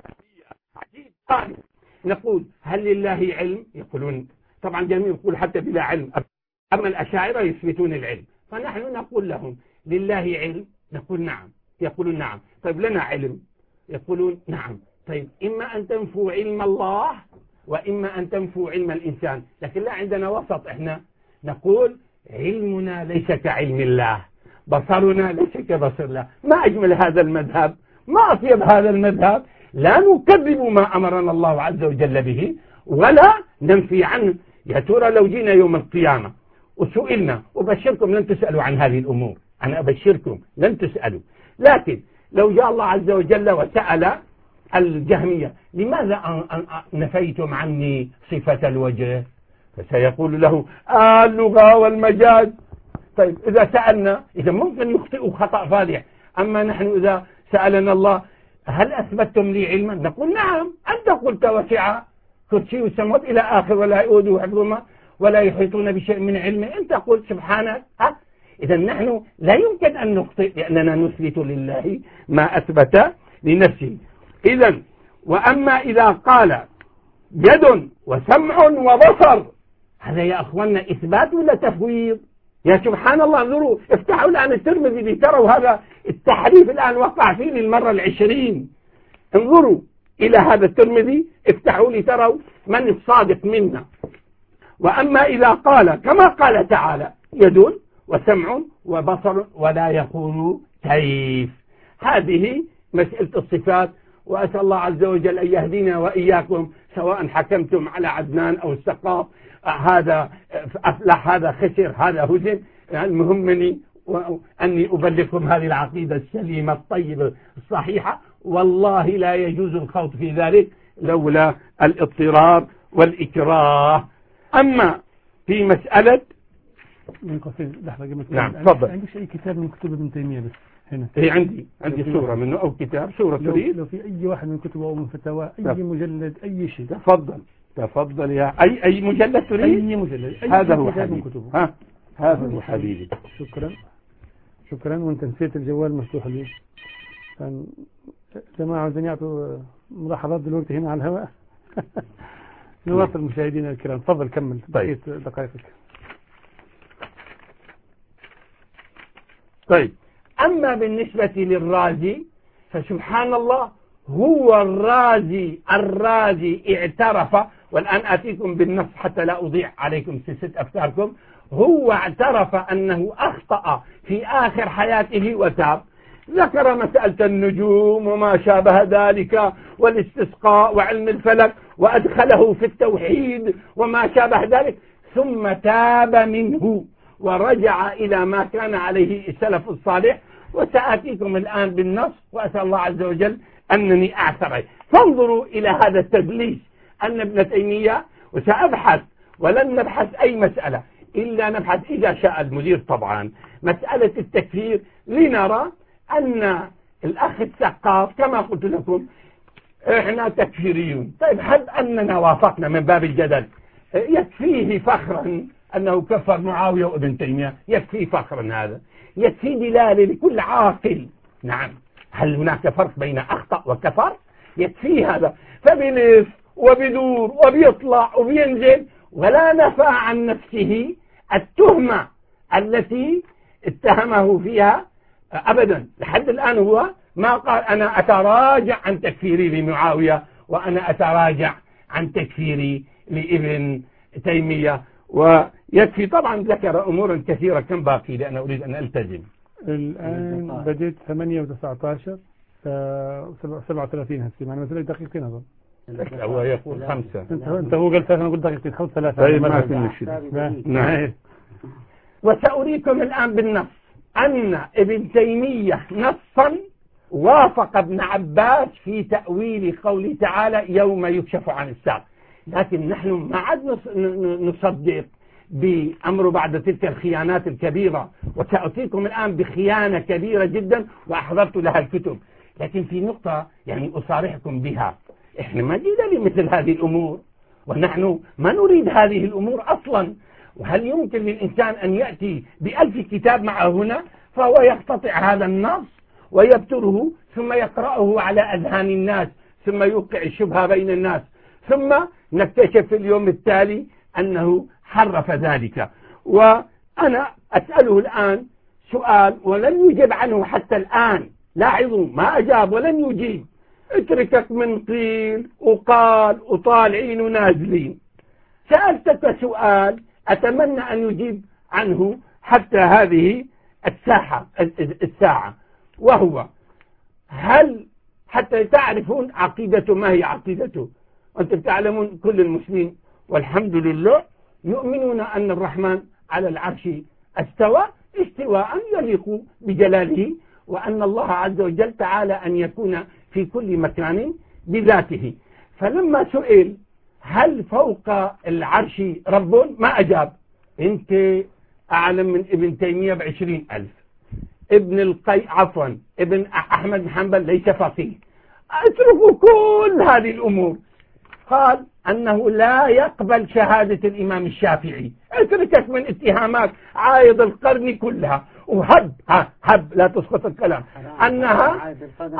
عجيب. قال نقول هل لله علم؟ يقولون طبعا جميع يقول حتى بلا علم، أما الأشاعرة يثبتون العلم، فنحن نقول لهم لله علم؟ نقول نعم. يقولون نعم. طيب لنا علم؟ يقولون نعم. طيب إما أن تنفوا علم الله وإما أن تنفوا علم الإنسان، لكن لا عندنا وسط. إحنا نقول علمنا ليس كعلم الله، بصرنا ليس كبصر الله. ما أجمل هذا المذهب، ما أطيب هذا المذهب. لا نكذب ما أمرنا الله عز وجل به ولا ننفي عنه. يا ترى لو جينا يوم القيامة وسئلنا، وبشركم لن تسألوا عن هذه الأمور، أنا أبشركم لن تسألوا، لكن لو جاء الله عز وجل وسأل الجهمية لماذا نفيتم عني صفة الوجه؟ فسيقول له آه اللغة والمجاز. طيب إذا سألنا، إذا ممكن نخطئ خطأ فادح، أما نحن إذا سألنا الله هل أثبتم لي علما؟ نقول نعم. أنت قلت وسع كرسي السماوات إلى آخر ولا يؤوده حفظهما ولا يحيطون بشيء من علمه. أنت قلت سبحانك. أه؟ إذا نحن لا يمكن أن نخطئ لأننا نثبت لله ما أثبت لنفسه. إذا وأما إذا قال يد وسمع وبصر، هذا يا أخوانا إثبات ولا تفويض؟ يا سبحان الله، انظروا افتحوا الآن الترمذي لتروا هذا التحريف الآن وقع فيه للمرة العشرين. انظروا إلى هذا الترمذي، افتحوا لتروا من الصادق منا. وأما إذا قال كما قال تعالى يد وسمع وبصر ولا يقول كيف، هذه مسألة الصفات. وأسأل الله عز وجل أن يهدينا وإياكم، سواء حكمتم على عدنان أو السقاف، هذا أفلح هذا خسر هذا هزم. المهم مني أني أبلغكم هذه العقيدة السليمة الطيبة الصحيحة، والله لا يجوز الخوض في ذلك لولا الاضطرار والإكراه. أما في مسألة من قصير لحظة قبل. نعم تفضل. عندك أي كتاب من كتب ابن تيمية بس هنا؟ هي عندي عندي صورة منه أو كتاب صورة تريد؟ لو في أي واحد من كتبه أو من فتاوى أي تفضل. مجلد أي شيء تفضل تفضل يا أي أي مجلد تريد؟ أي مجلد أي هذا هو حبيبي. ها هذا هو حبيبي. شكرا شكرا. وانت نسيت الجوال مفتوح لي. جماعة عاوزين يعطوا ملاحظات دلوقتي هنا على الهواء. نواصل مشاهدينا الكرام. تفضل كمل. طيب دقائقك. طيب أما بالنسبة للرازي فسبحان الله، هو الرازي الرازي اعترف، والآن آتيكم بالنص حتى لا أضيع عليكم سلسلة أفكاركم. هو اعترف أنه أخطأ في آخر حياته وتاب، ذكر مسألة النجوم وما شابه ذلك والاستسقاء وعلم الفلك، وأدخله في التوحيد وما شابه ذلك، ثم تاب منه ورجع إلى ما كان عليه السلف الصالح. وسآتيكم الآن بالنص، وأسأل الله عز وجل أنني أعترف. فانظروا إلى هذا التدليس أن ابن تيمية، وسأبحث ولن نبحث أي مسألة إلا نبحث إذا شاء المدير طبعا مسألة التكفير، لنرى أن الأخ الثقاف كما قلت لكم إحنا تكفيريون. طيب حد أننا وافقنا من باب الجدل، يكفيه فخرا أنه كفر معاوية وابن تيمية، يكفي فخرا، هذا يكفي دلالة لكل عاقل. نعم، هل هناك فرق بين أخطأ وكفر؟ يكفي هذا. فبلف وبدور وبيطلع وبينزل ولا نفى عن نفسه التهمة التي اتهمه فيها أبدا. لحد الآن هو ما قال أنا أتراجع عن تكفيري لمعاوية وأنا أتراجع عن تكفيري لابن تيمية. ويكفي طبعا ذكر أمورا كثيرة. كم باقي لأن أريد أن ألتزم؟ الآن بديت ثمانية وتسعة عشر سبعة وثلاثين هسي معنا مثلا دقيقتين أظن. هو يقول خمسة. أنت أنت هو قلت أنا قلت دقيقتين خمس ثلاثة. طيب ما في مشكلة. نعم. وسأريكم الآن بالنص أن ابن تيمية نصا وافق ابن عباس في تأويل قوله تعالى يوم يكشف عن الساق، لكن نحن ما عاد نصدق بأمر بعد تلك الخيانات الكبيرة، وسأتيكم الآن بخيانة كبيرة جدا وأحضرت لها الكتب. لكن في نقطة يعني أصارحكم بها، إحنا ما جينا لمثل هذه الأمور، ونحن ما نريد هذه الأمور أصلا. وهل يمكن للإنسان أن يأتي بألف كتاب معه هنا فهو يقتطع هذا النص ويبتره ثم يقرأه على أذهان الناس ثم يوقع الشبهة بين الناس، ثم نكتشف في اليوم التالي أنه حرف ذلك؟ وأنا أسأله الآن سؤال ولن يجب عنه حتى الآن، لاحظوا ما أجاب ولن يجيب. اتركك من قيل وقال وطالعين ونازلين. سألتك سؤال أتمنى أن يجيب عنه حتى هذه الساحة الساعة، وهو هل حتى تعرفون عقيدته ما هي عقيدته. وأنتم تعلمون كل المسلمين والحمد لله يؤمنون أن الرحمن على العرش استوى استواء يليق بجلاله، وأن الله عز وجل تعالى أن يكون في كل مكان بذاته. فلما سئل هل فوق العرش رب ما أجاب. أنت أعلم من ابن تيمية بعشرين ألف، ابن القي عفوا ابن أحمد بن حنبل ليس فقيه. اتركوا كل هذه الأمور. قال أنه لا يقبل شهادة الإمام الشافعي. اتركت من اتهامات عايض القرن كلها وهب ها هب لا تسقط الكلام أنها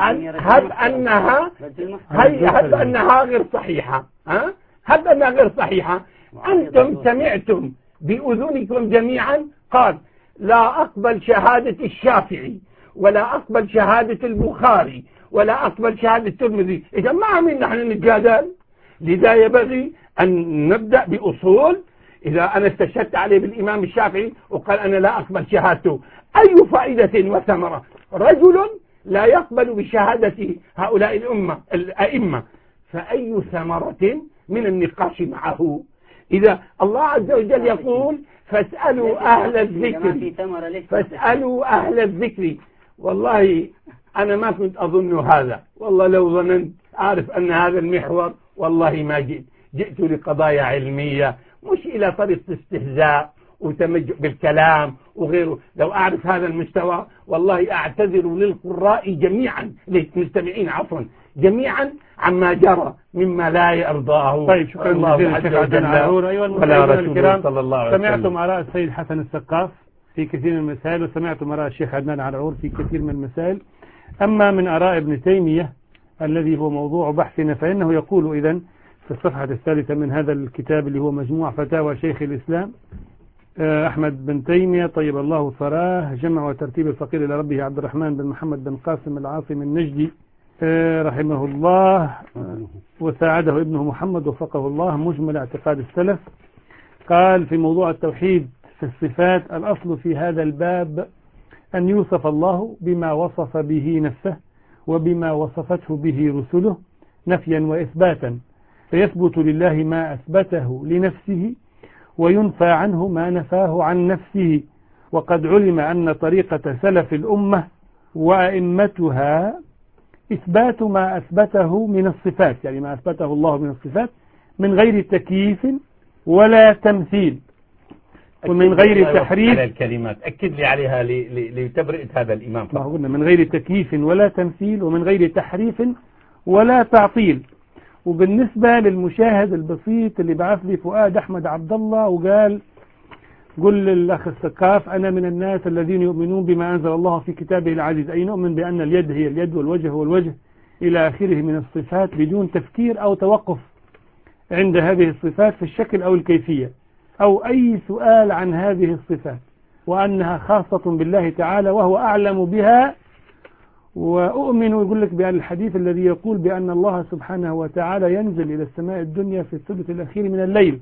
هب أنها هي هب أنها غير صحيحة. ها هب أنها غير صحيحة. أنتم سمعتم بأذنكم جميعا قال لا أقبل شهادة الشافعي ولا أقبل شهادة البخاري ولا أقبل شهادة الترمذي. إذا ما من نحن نتجادل. لذا ينبغي أن نبدأ بأصول. إذا أنا استشهدت عليه بالإمام الشافعي وقال أنا لا أقبل شهادته، أي فائدة وثمرة؟ رجل لا يقبل بشهادة هؤلاء الأمة الأئمة، فأي ثمرة من النقاش معه؟ إذا الله عز وجل يقول فاسألوا أهل الذكر فاسألوا أهل الذكر. والله أنا ما كنت أظن هذا، والله لو ظننت أعرف أن هذا المحور والله ما جئت جئت لقضايا علمية مش إلى طريقة استهزاء وتمجع بالكلام وغيره. لو أعرف هذا المستوى والله أعتذر للقراء جميعا للمستمعين عفوا جميعا عما جرى مما لا يرضاه. طيب شكرا الله عز وجل. أيها المستمعون الكرام، صلى الله عليه وسلم. سمعتم آراء السيد حسن السقاف في كثير من المسائل، وسمعتم آراء الشيخ عدنان عرعور في كثير من المسائل. أما من آراء ابن تيمية الذي هو موضوع بحثنا فإنه يقول إذن في الصفحة الثالثة من هذا الكتاب اللي هو مجموع فتاوى شيخ الإسلام أحمد بن تيمية طيب الله ثراه، جمع وترتيب الفقير إلى ربه عبد الرحمن بن محمد بن قاسم العاصم النجدي رحمه الله وساعده ابنه محمد وفقه الله، مجمل اعتقاد السلف. قال في موضوع التوحيد في الصفات: الأصل في هذا الباب أن يوصف الله بما وصف به نفسه وبما وصفته به رسله نفيا وإثباتا، فيثبت لله ما أثبته لنفسه وينفى عنه ما نفاه عن نفسه. وقد علم أن طريقة سلف الأمة وأئمتها إثبات ما أثبته من الصفات، يعني ما أثبته الله من الصفات من غير تكييف ولا تمثيل ومن غير تحريف على الكلمات. أكد لي عليها لتبرئة هذا الإمام. ما قلنا من غير تكييف ولا تمثيل ومن غير تحريف ولا تعطيل. وبالنسبة للمشاهد البسيط اللي بعث لي فؤاد أحمد عبد الله وقال قل للأخ السقاف أنا من الناس الذين يؤمنون بما أنزل الله في كتابه العزيز، أي نؤمن بأن اليد هي اليد والوجه هو الوجه إلى آخره من الصفات بدون تفكير أو توقف عند هذه الصفات في الشكل أو الكيفية أو أي سؤال عن هذه الصفات، وأنها خاصة بالله تعالى وهو أعلم بها. وأؤمن يقول لك بأن الحديث الذي يقول بأن الله سبحانه وتعالى ينزل إلى السماء الدنيا في الثلث الأخير من الليل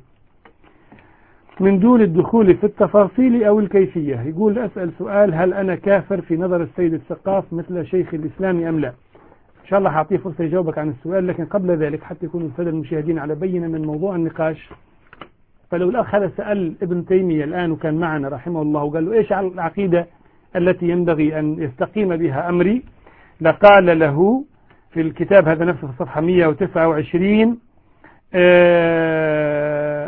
من دون الدخول في التفاصيل أو الكيفية. يقول أسأل سؤال: هل أنا كافر في نظر السيد السقاف مثل شيخ الإسلام أم لا؟ إن شاء الله حاعطيه فرصة يجاوبك عن السؤال، لكن قبل ذلك حتى يكون السادة المشاهدين على بينة من موضوع النقاش، فلو الأخ هذا سأل ابن تيمية الآن وكان معنا رحمه الله وقال له إيش على العقيدة التي ينبغي أن يستقيم بها أمري، لقال له في الكتاب هذا نفسه في الصفحة مئة وتسعة وعشرين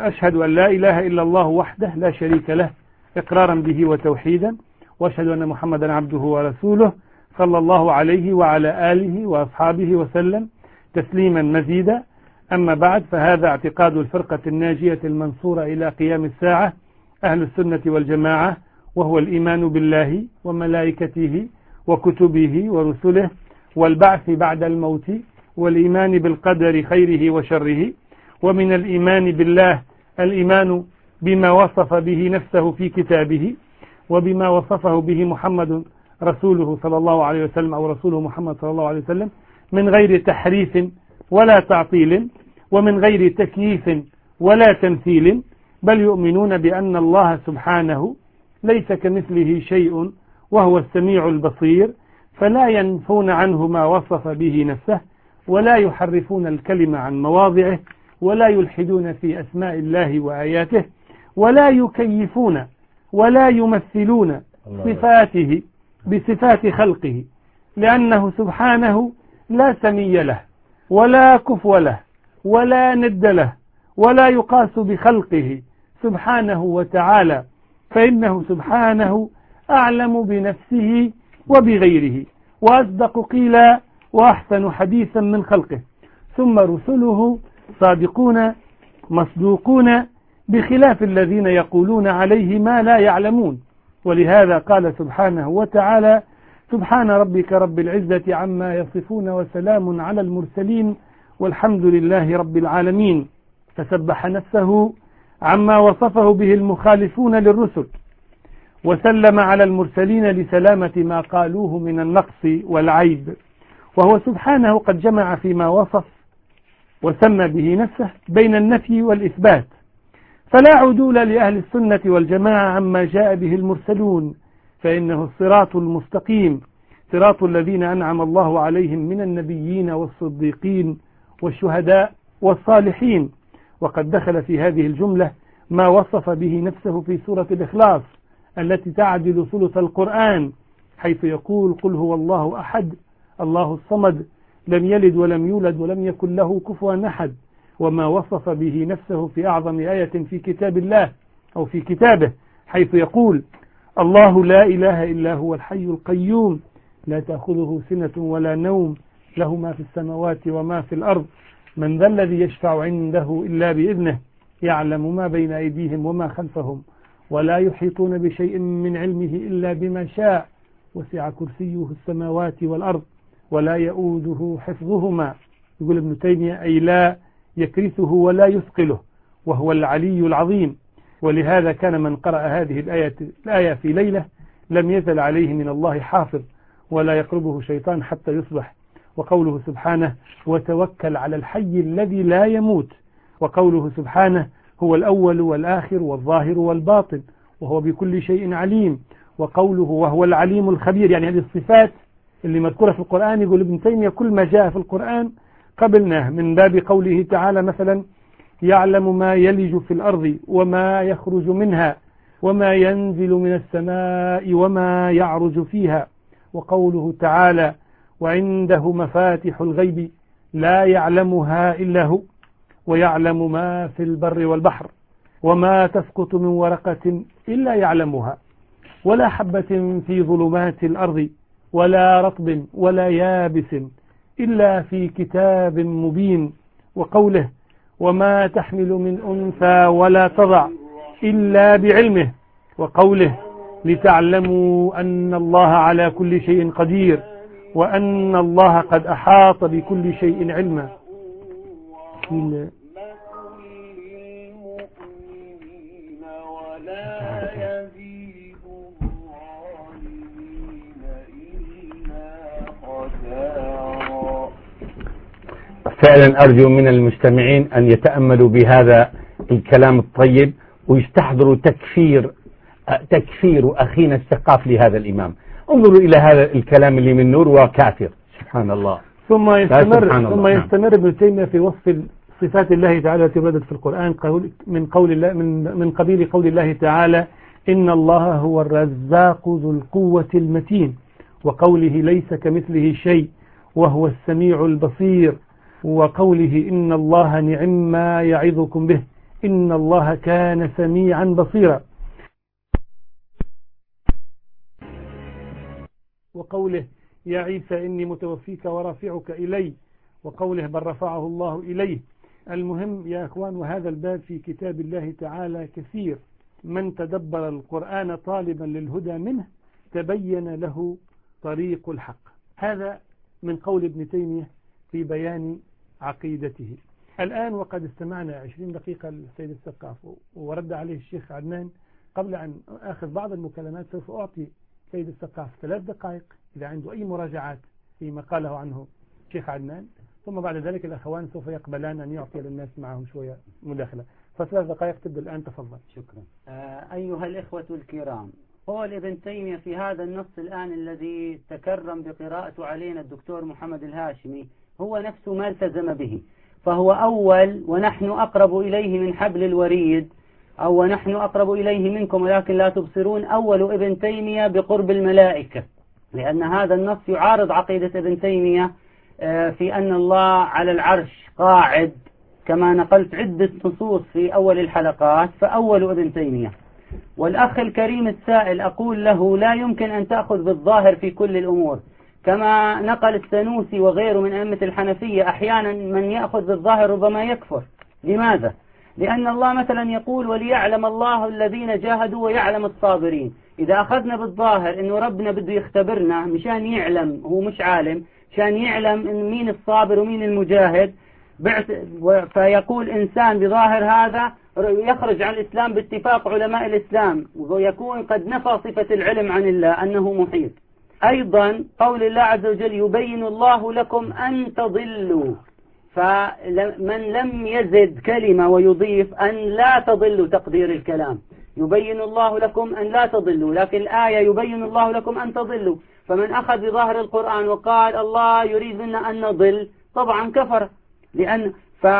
أشهد أن لا إله إلا الله وحده لا شريك له إقرارا به وتوحيدا، وأشهد أن محمدا عبده ورسوله صلى الله عليه وعلى آله وأصحابه وسلم تسليما مزيدا. أما بعد، فهذا اعتقاد الفرقة الناجية المنصورة إلى قيام الساعة أهل السنة والجماعة، وهو الإيمان بالله وملائكته وكتبه ورسله والبعث بعد الموت، والإيمان بالقدر خيره وشره. ومن الإيمان بالله الإيمان بما وصف به نفسه في كتابه، وبما وصفه به محمد رسوله صلى الله عليه وسلم أو رسوله محمد صلى الله عليه وسلم من غير تحريف ولا تعطيل، ومن غير تكييف ولا تمثيل، بل يؤمنون بأن الله سبحانه ليس كمثله شيء وهو السميع البصير، فلا ينفون عنه ما وصف به نفسه، ولا يحرفون الكلمة عن مواضعه، ولا يلحدون في أسماء الله وآياته، ولا يكيفون ولا يمثلون صفاته بصفات خلقه، لأنه سبحانه لا سمي له ولا كفو له ولا ند له، ولا يقاس بخلقه سبحانه وتعالى، فإنه سبحانه أعلم بنفسه وبغيره، وأصدق قيلا وأحسن حديثا من خلقه. ثم رسله صادقون مصدوقون، بخلاف الذين يقولون عليه ما لا يعلمون. ولهذا قال سبحانه وتعالى: سبحان ربك رب العزة عما يصفون وسلام على المرسلين والحمد لله رب العالمين. فسبح نفسه عما وصفه به المخالفون للرسل، وسلم على المرسلين لسلامة ما قالوه من النقص والعيب. وهو سبحانه قد جمع فيما وصف وسمى به نفسه بين النفي والإثبات، فلا عدول لأهل السنة والجماعة عما جاء به المرسلون، فإنه الصراط المستقيم، صراط الذين أنعم الله عليهم من النبيين والصديقين والشهداء والصالحين. وقد دخل في هذه الجملة ما وصف به نفسه في سورة الإخلاص التي تعدل ثلث القرآن، حيث يقول: قل هو الله أحد الله الصمد لم يلد ولم يولد ولم يكن له كفوا أحد. وما وصف به نفسه في أعظم آية في كتاب الله أو في كتابه، حيث يقول: الله لا إله إلا هو الحي القيوم لا تأخذه سنة ولا نوم له ما في السماوات وما في الأرض من ذا الذي يشفع عنده إلا بإذنه يعلم ما بين أيديهم وما خلفهم ولا يحيطون بشيء من علمه إلا بما شاء وسع كرسيه السماوات والأرض ولا يؤوده حفظهما. يقول ابن تيمية: أي لا يكرثه ولا يثقله، وهو العلي العظيم. ولهذا كان من قرأ هذه الآية, الآية في ليلة لم يزل عليه من الله حافظ ولا يقربه شيطان حتى يصبح. وقوله سبحانه: وتوكل على الحي الذي لا يموت. وقوله سبحانه: هو الأول والآخر والظاهر والباطن وهو بكل شيء عليم. وقوله: وهو العليم الخبير. يعني هذه الصفات اللي مذكورة في القرآن، يقول ابن تيمية كل ما جاء في القرآن قبلناه، من باب قوله تعالى مثلا: يعلم ما يلج في الأرض وما يخرج منها وما ينزل من السماء وما يعرج فيها. وقوله تعالى: وعنده مفاتح الغيب لا يعلمها إلا هو ويعلم ما في البر والبحر وما تسقط من ورقة إلا يعلمها ولا حبة في ظلمات الأرض ولا رطب ولا يابس إلا في كتاب مبين. وقوله: وما تحمل من أنثى ولا تضع إلا بعلمه. وقوله: لتعلموا أن الله على كل شيء قدير وأن الله قد أحاط بكل شيء علما. فعلا أرجو من المستمعين أن يتأملوا بهذا الكلام الطيب ويستحضروا تكفير تكفير أخينا السقاف لهذا الإمام. انظروا إلى هذا الكلام اللي من نور وكافر. سبحان الله. ثم يستمر سبحان ثم الله. يستمر ابن تيمية في وصف صفات الله تعالى التي وردت في القرآن من قول الله من من قبيل قول الله تعالى: إن الله هو الرزاق ذو القوة المتين. وقوله: ليس كمثله شيء وهو السميع البصير. وقوله: إن الله نعم ما يعظكم به إن الله كان سميعا بصيرا. وقوله يا عيسى إني متوفيك ورافعك إلي، وقوله بل رفعه الله إليه. المهم يا أخوان، وهذا الباب في كتاب الله تعالى كثير، من تدبر القرآن طالبا للهدى منه تبين له طريق الحق. هذا من قول ابن تيمية في بيان عقيدته. الآن وقد استمعنا عشرين دقيقة للسيد السقاف ورد عليه الشيخ عدنان. قبل أن أخذ بعض المكالمات سوف أعطي سيد السقاف ثلاث دقائق إذا عنده أي مراجعات فيما قاله عنه الشيخ عدنان، ثم بعد ذلك الأخوان سوف يقبلان أن يعطي للناس معهم شوية مداخلة. فثلاث دقائق تبدأ الآن، تفضل. شكرا. آه أيها الإخوة الكرام، قول ابن تيمية في هذا النص الآن الذي تكرم بقراءته علينا الدكتور محمد الهاشمي هو نفسه ما التزم به، فهو أول ونحن أقرب إليه من حبل الوريد، أو ونحن أقرب إليه منكم ولكن لا تبصرون. أول ابن تيمية بقرب الملائكة، لأن هذا النص يعارض عقيدة ابن تيمية في أن الله على العرش قاعد كما نقلت عدة نصوص في أول الحلقات، فأول ابن تيمية. والأخ الكريم السائل أقول له لا يمكن أن تأخذ بالظاهر في كل الأمور، كما نقل السنوسي وغيره من أئمة الحنفية أحيانا من يأخذ بالظاهر ربما يكفر. لماذا؟ لأن الله مثلا يقول وليعلم الله الذين جاهدوا ويعلم الصابرين. إذا أخذنا بالظاهر أنه ربنا بده يختبرنا مشان يعلم، هو مش عالم، مشان يعلم إن مين الصابر ومين المجاهد، فيقول إنسان بظاهر هذا يخرج عن الإسلام باتفاق علماء الإسلام، ويكون قد نفى صفة العلم عن الله أنه محيط. أيضا قول الله عز وجل يبين الله لكم أن تضلوا، فمن لم يزد كلمة ويضيف أن لا تضلوا تقدير الكلام، يبين الله لكم أن لا تضلوا، لكن الآية يبين الله لكم أن تضلوا. فمن أخذ بظاهر القرآن وقال الله يريد منا أن نضل طبعا كفر، لأن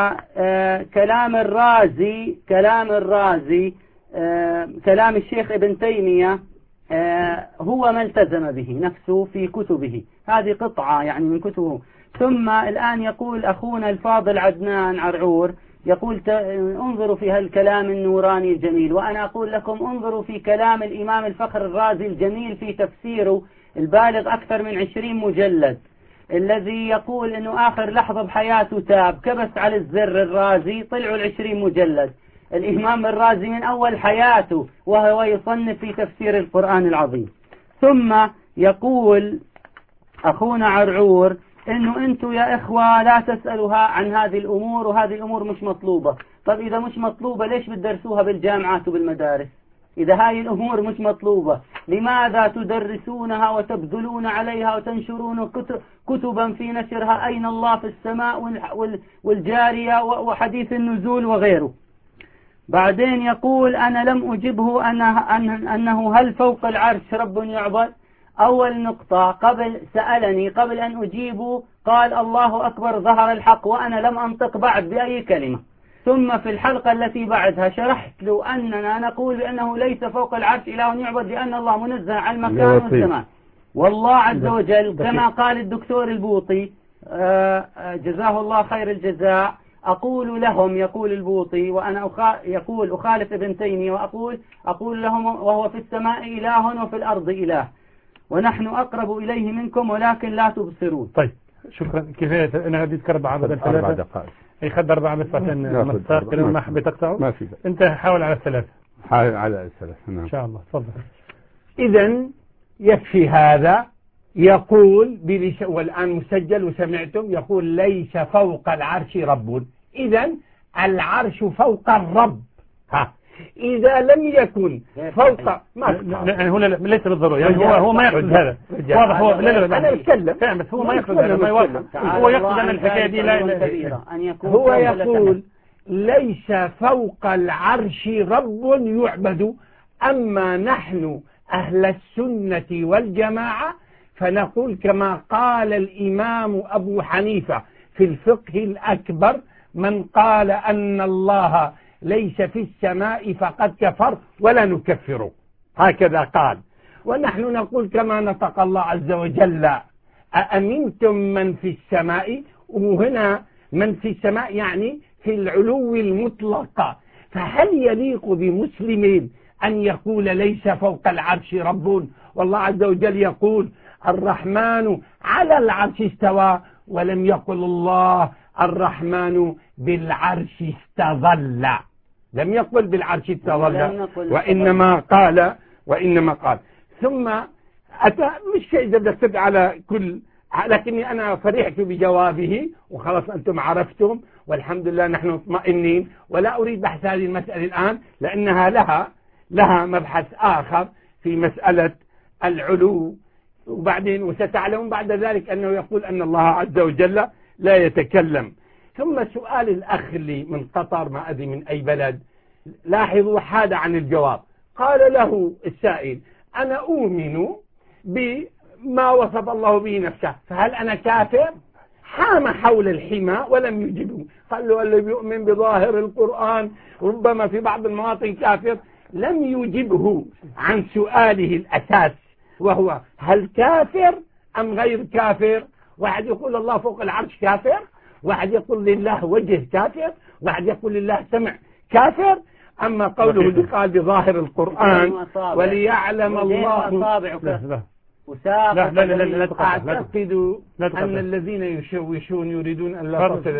فكلام الرازي كلام الرازي كلام الشيخ ابن تيمية هو ما التزم به نفسه في كتبه، هذه قطعة يعني من كتبه. ثم الآن يقول أخونا الفاضل عدنان عرعور يقول انظروا في هالكلام النوراني الجميل، وأنا أقول لكم انظروا في كلام الإمام الفخر الرازي الجميل في تفسيره البالغ أكثر من عشرين مجلد، الذي يقول أنه آخر لحظة بحياته تاب، كبس على الزر الرازي طلعوا العشرين مجلد. الإمام الرازي من أول حياته وهو يصنف في تفسير القرآن العظيم. ثم يقول أخونا عرعور إنه أنتم يا إخوة لا تسألوها عن هذه الأمور، وهذه الأمور مش مطلوبة. طب إذا مش مطلوبة ليش بتدرسوها بالجامعات وبالمدارس؟ إذا هاي الأمور مش مطلوبة لماذا تدرسونها وتبذلون عليها وتنشرون كتبا في نشرها؟ أين الله في السماء والجارية وحديث النزول وغيره. بعدين يقول أنا لم أجبه أنه هل فوق العرش رب يعبد. أول نقطة قبل سألني قبل أن أجيبه قال الله أكبر ظهر الحق، وأنا لم أنطق بعد بأي كلمة. ثم في الحلقة التي بعدها شرحت له أننا نقول بأنه ليس فوق العرش إله يعبد لأن الله منزه عن المكان والزمان، والله عز وجل كما قال الدكتور البوطي جزاه الله خير الجزاء أقول لهم، يقول البوطي وأنا أخا يقول أخالف ابن تيمية وأقول أقول لهم وهو في السماء إله وفي الأرض إله ونحن أقرب إليه منكم ولكن لا تبصرون. طيب شكرا. كفاية أنا هديت أربعة بدل ثلاثة. أربع دقائق. أي خد أربعة بس عشان مستاق كلام ما حبيت أقطعه. ما في. أنت حاول على الثلاثة. حاول على الثلاثة. نعم. إن شاء الله. تفضل. إذا يكفي هذا. يقول بلش... والآن مسجل وسمعتم يقول ليس فوق العرش رب. إذا العرش فوق الرب. ها. إذا لم يكن فوق ما يعني هو ليس بالضرورة يعني هو هو ما يقصد هذا واضح. هو لا لا أنا أتكلم فاهم بس هو ما يقصد هذا ما يوضح. هو يقصد أن الحكاية دي لا هو يقول ليس فوق العرش رب يعبد. أما نحن أهل السنة والجماعة فنقول كما قال الإمام أبو حنيفة في الفقه الأكبر من قال أن الله ليس في السماء فقد كفر ولا نكفره، هكذا قال. ونحن نقول كما نطق الله عز وجل أأمنتم من في السماء، وهنا من في السماء يعني في العلو المطلق، فهل يليق بمسلم أن يقول ليس فوق العرش رب، والله عز وجل يقول الرحمن على العرش استوى، ولم يقل الله الرحمن بالعرش استظل، لم يقل بالعرش استظل، وإنما قال وإنما قال ثم أتى مش شيء بدك تبع على كل، لكني أنا فرحت بجوابه وخلاص أنتم عرفتم والحمد لله نحن مطمئنين، ولا أريد بحث هذه المسألة الآن لأنها لها لها مبحث آخر في مسألة العلو، وبعدين وستعلمون بعد ذلك أنه يقول أن الله عز وجل لا يتكلم. ثم سؤال الأخ اللي من قطر ما أدري من أي بلد، لاحظوا حاد عن الجواب، قال له السائل أنا أؤمن بما وصف الله به نفسه، فهل أنا كافر؟ حام حول الحمى ولم يجبه، قال له اللي بيؤمن بظاهر القرآن ربما في بعض المواطن كافر، لم يجبه عن سؤاله الأساس وهو هل كافر أم غير كافر. واحد يقول الله فوق العرش كافر، واحد يقول لله وجه كافر، واحد يقول لله سمع كافر. أما قوله اللي قال بظاهر القرآن وليعلم الله لا لا لا لا لا أعتقد أن الذين يشوشون يريدون أن لا تصل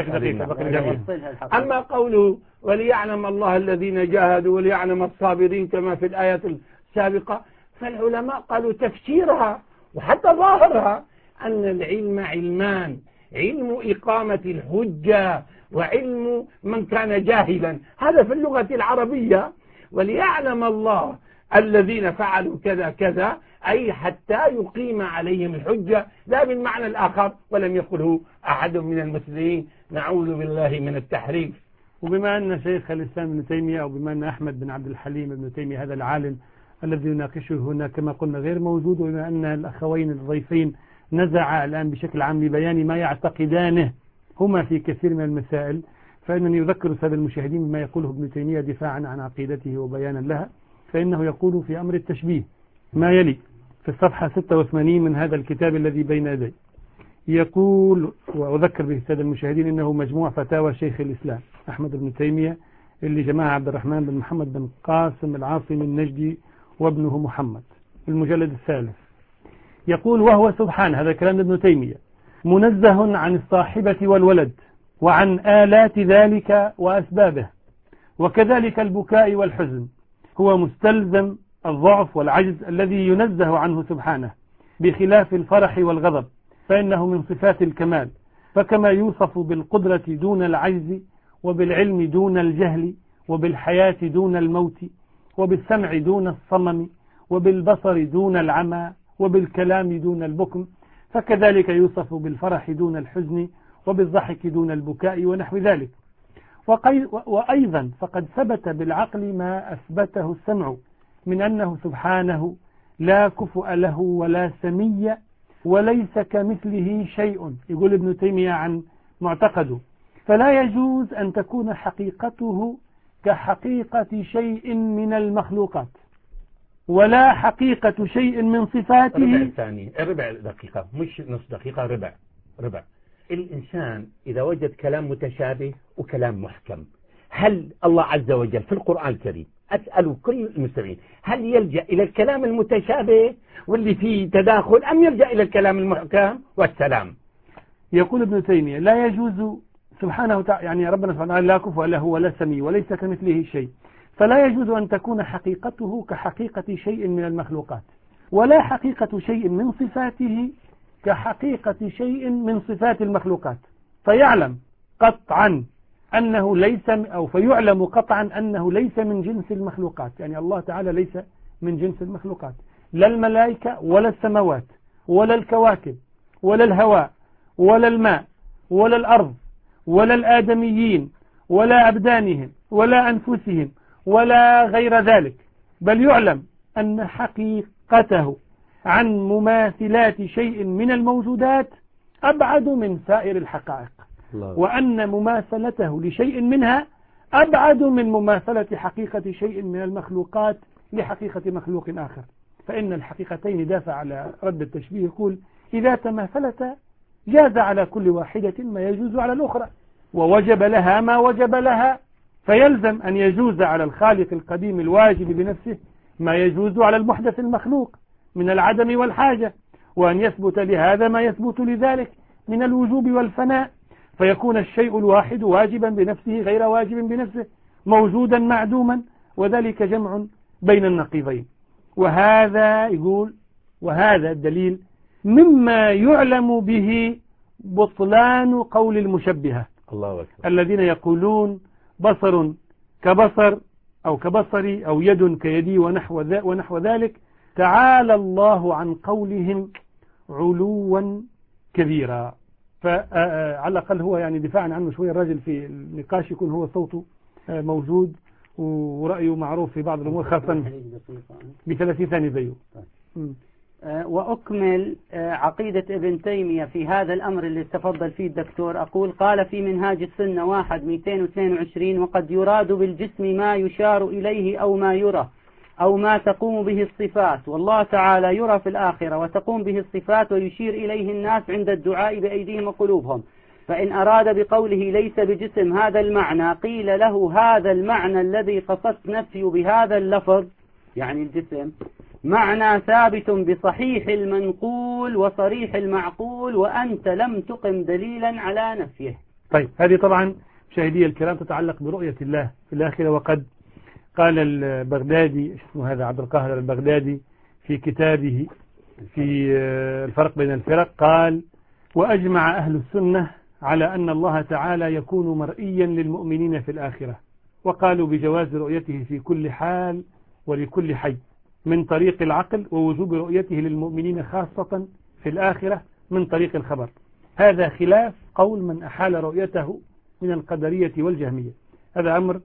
الحق. أما قوله وليعلم الله الذين جاهدوا وليعلم الصابرين كما في الآيات السابقة، فالعلماء قالوا تفسيرها وحتى ظاهرها أن العلم علمان، علم إقامة الحجة وعلم من كان جاهلا، هذا في اللغة العربية. وليعلم الله الذين فعلوا كذا كذا أي حتى يقيم عليهم الحجة، لا بالمعنى الآخر، ولم يقله أحد من المسلمين، نعوذ بالله من التحريف. وبما أن شيخ الإسلام ابن تيمية أو بما أن أحمد بن عبد الحليم ابن تيمية هذا العالم الذي يناقشه هنا كما قلنا غير موجود، وبما أن الأخوين الضيفين نزع الآن بشكل عام لبيان ما يعتقدانه هما في كثير من المسائل، فإنني أذكر السادة المشاهدين بما يقوله ابن تيمية دفاعا عن عقيدته وبيانا لها. فإنه يقول في أمر التشبيه ما يلي في الصفحة ستة وثمانين من هذا الكتاب الذي بين يدي، يقول وأذكر به السادة المشاهدين إنه مجموع فتاوى شيخ الإسلام أحمد بن تيمية اللي جماعة عبد الرحمن بن محمد بن قاسم العاصم النجدي وابنه محمد، المجلد الثالث. يقول وهو سبحانه، هذا كلام ابن تيمية، منزه عن الصاحبة والولد وعن آلات ذلك وأسبابه، وكذلك البكاء والحزن، هو مستلزم الضعف والعجز الذي ينزه عنه سبحانه، بخلاف الفرح والغضب فإنه من صفات الكمال، فكما يوصف بالقدرة دون العجز، وبالعلم دون الجهل، وبالحياة دون الموت، وبالسمع دون الصمم، وبالبصر دون العمى، وبالكلام دون البكم، فكذلك يوصف بالفرح دون الحزن، وبالضحك دون البكاء ونحو ذلك. وأيضا فقد ثبت بالعقل ما أثبته السمع من أنه سبحانه لا كفؤ له ولا سمي وليس كمثله شيء، يقول ابن تيمية عن معتقده، فلا يجوز أن تكون حقيقته كحقيقة شيء من المخلوقات، ولا حقيقة شيء من صفاته. ربع ثانية، ربع دقيقة مش نص دقيقة، ربع ربع. الإنسان إذا وجد كلام متشابه وكلام محكم، هل الله عز وجل في القرآن الكريم، أسأل كل المستمعين، هل يلجأ إلى الكلام المتشابه واللي فيه تداخل أم يلجأ إلى الكلام المحكم والسلام؟ يقول ابن تيمية لا يجوز سبحانه وتعالى، يعني ربنا سبحانه لا كفؤ له ولا سمي وليس كمثله شيء، فلا يجوز أن تكون حقيقته كحقيقة شيء من المخلوقات، ولا حقيقة شيء من صفاته كحقيقة شيء من صفات المخلوقات، فيعلم قطعا أنه ليس أو فيعلم قطعا أنه ليس من جنس المخلوقات، يعني الله تعالى ليس من جنس المخلوقات، لا الملائكة ولا السماوات ولا الكواكب ولا الهواء ولا الماء ولا الأرض ولا الآدميين ولا أبدانهم ولا أنفسهم ولا غير ذلك، بل يعلم أن حقيقته عن مماثلات شيء من الموجودات أبعد من سائر الحقائق، وأن مماثلته لشيء منها أبعد من مماثلة حقيقة شيء من المخلوقات لحقيقة مخلوق آخر، فإن الحقيقتين دافع على رد التشبيه يقول إذا تماثلتا جاز على كل واحدة ما يجوز على الأخرى، ووجب لها ما وجب لها فيلزم أن يجوز على الخالق القديم الواجب بنفسه ما يجوز على المحدث المخلوق من العدم والحاجة، وأن يثبت لهذا ما يثبت لذلك من الوجوب والفناء، فيكون الشيء الواحد واجبا بنفسه غير واجب بنفسه، موجودا معدوما، وذلك جمع بين النقيضين. وهذا يقول وهذا الدليل مما يعلم به بطلان قول المشبهة الله أكبر، الذين يقولون بصر كبصر أو كبصري أو يد كيدي ونحو, ونحو ذلك. تعالى الله عن قولهم علوا كبيرا. فعلى الأقل هو يعني دفاعا عنه شوية، الرجل في النقاش يكون هو صوته موجود ورأيه معروف في بعض الأمور، خاصة بثلاثين ثانية زيه. وأكمل عقيدة ابن تيمية في هذا الأمر اللي تفضل فيه الدكتور. أقول قال في منهاج السنة واحد مئتين واثنين وعشرين: وقد يراد بالجسم ما يشار إليه أو ما يرى أو ما تقوم به الصفات، والله تعالى يرى في الآخرة وتقوم به الصفات ويشير إليه الناس عند الدعاء بأيديهم وقلوبهم. فإن أراد بقوله ليس بجسم هذا المعنى قيل له هذا المعنى الذي قصدت نفي بهذا اللفظ يعني الجسم معنى ثابت بصحيح المنقول وصريح المعقول، وأنت لم تقم دليلا على نفيه. طيب، هذه طبعا مشاهدي الكرام تتعلق برؤية الله في الآخرة. وقد قال البغدادي اسمه هذا عبد القاهر البغدادي في كتابه في الفرق بين الفرق قال: وأجمع أهل السنة على أن الله تعالى يكون مرئيا للمؤمنين في الآخرة، وقالوا بجواز رؤيته في كل حال ولكل حي من طريق العقل، ووجوب رؤيته للمؤمنين خاصة في الآخرة من طريق الخبر. هذا خلاف قول من أحال رؤيته من القدرية والجهمية، هذا أمر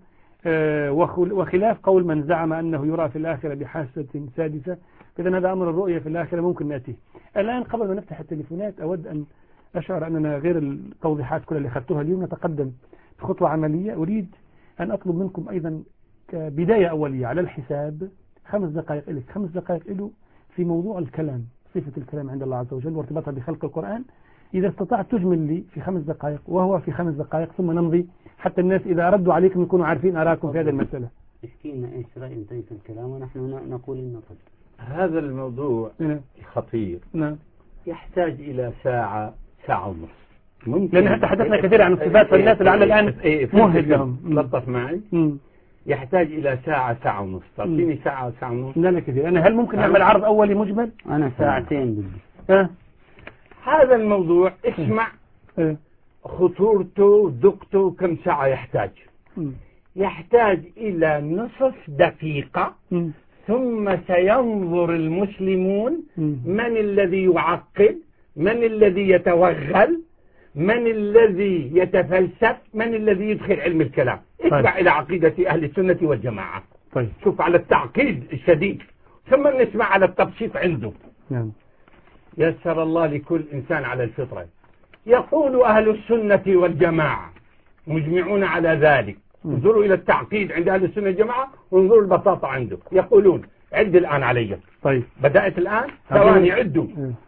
وخلاف قول من زعم أنه يرى في الآخرة بحاسة سادسة. إذن هذا أمر الرؤية في الآخرة ممكن نأتيه. الآن قبل ما نفتح التليفونات أود أن أشعر أننا غير التوضيحات كلها اللي أخذتها اليوم نتقدم بخطوة عملية. أريد أن أطلب منكم أيضا كبداية أولية على الحساب خمس دقائق إلك خمس دقائق إله في موضوع الكلام، صفة الكلام عند الله عز وجل وارتباطها بخلق القرآن. إذا استطعت تجمل لي في خمس دقائق وهو في خمس دقائق، ثم نمضي حتى الناس إذا ردوا عليكم يكونوا عارفين أراكم في هذه المسألة. احكي لنا إيش رأي أنت في الكلام ونحن نقول النقد. هذا الموضوع نعم. خطير، نعم. يحتاج إلى ساعة ساعة ونص ممكن، لأن تحدثنا كثير عن الصفات فالناس اللي على الآن مهد لهم. لطف معي. مم. يحتاج إلى ساعة ساعة ونص. تعطيني ساعة ساعة ونص. لا لا كثير. أنا هل ممكن نعمل عرض أولي مجمل؟ أنا ساعتين بدي. أه؟ هذا الموضوع اسمع أه؟ خطورته دقته كم ساعة يحتاج. مم. يحتاج إلى نصف دقيقة. مم. ثم سينظر المسلمون مم. من الذي يعقل، من الذي يتوغل، من الذي يتفلسف، من الذي يدخل علم الكلام. اتبع إلى عقيدة أهل السنة والجماعة. طيب. شوف على التعقيد الشديد، ثم نسمع على التبسيط عنده. نعم. يسر الله لكل إنسان على الفطرة. يقول أهل السنة والجماعة مجمعون على ذلك. انظروا إلى التعقيد عند أهل السنة والجماعة وانظروا البساطة عنده. يقولون عد الآن علي. طيب. بدأت الآن ثواني عدوا.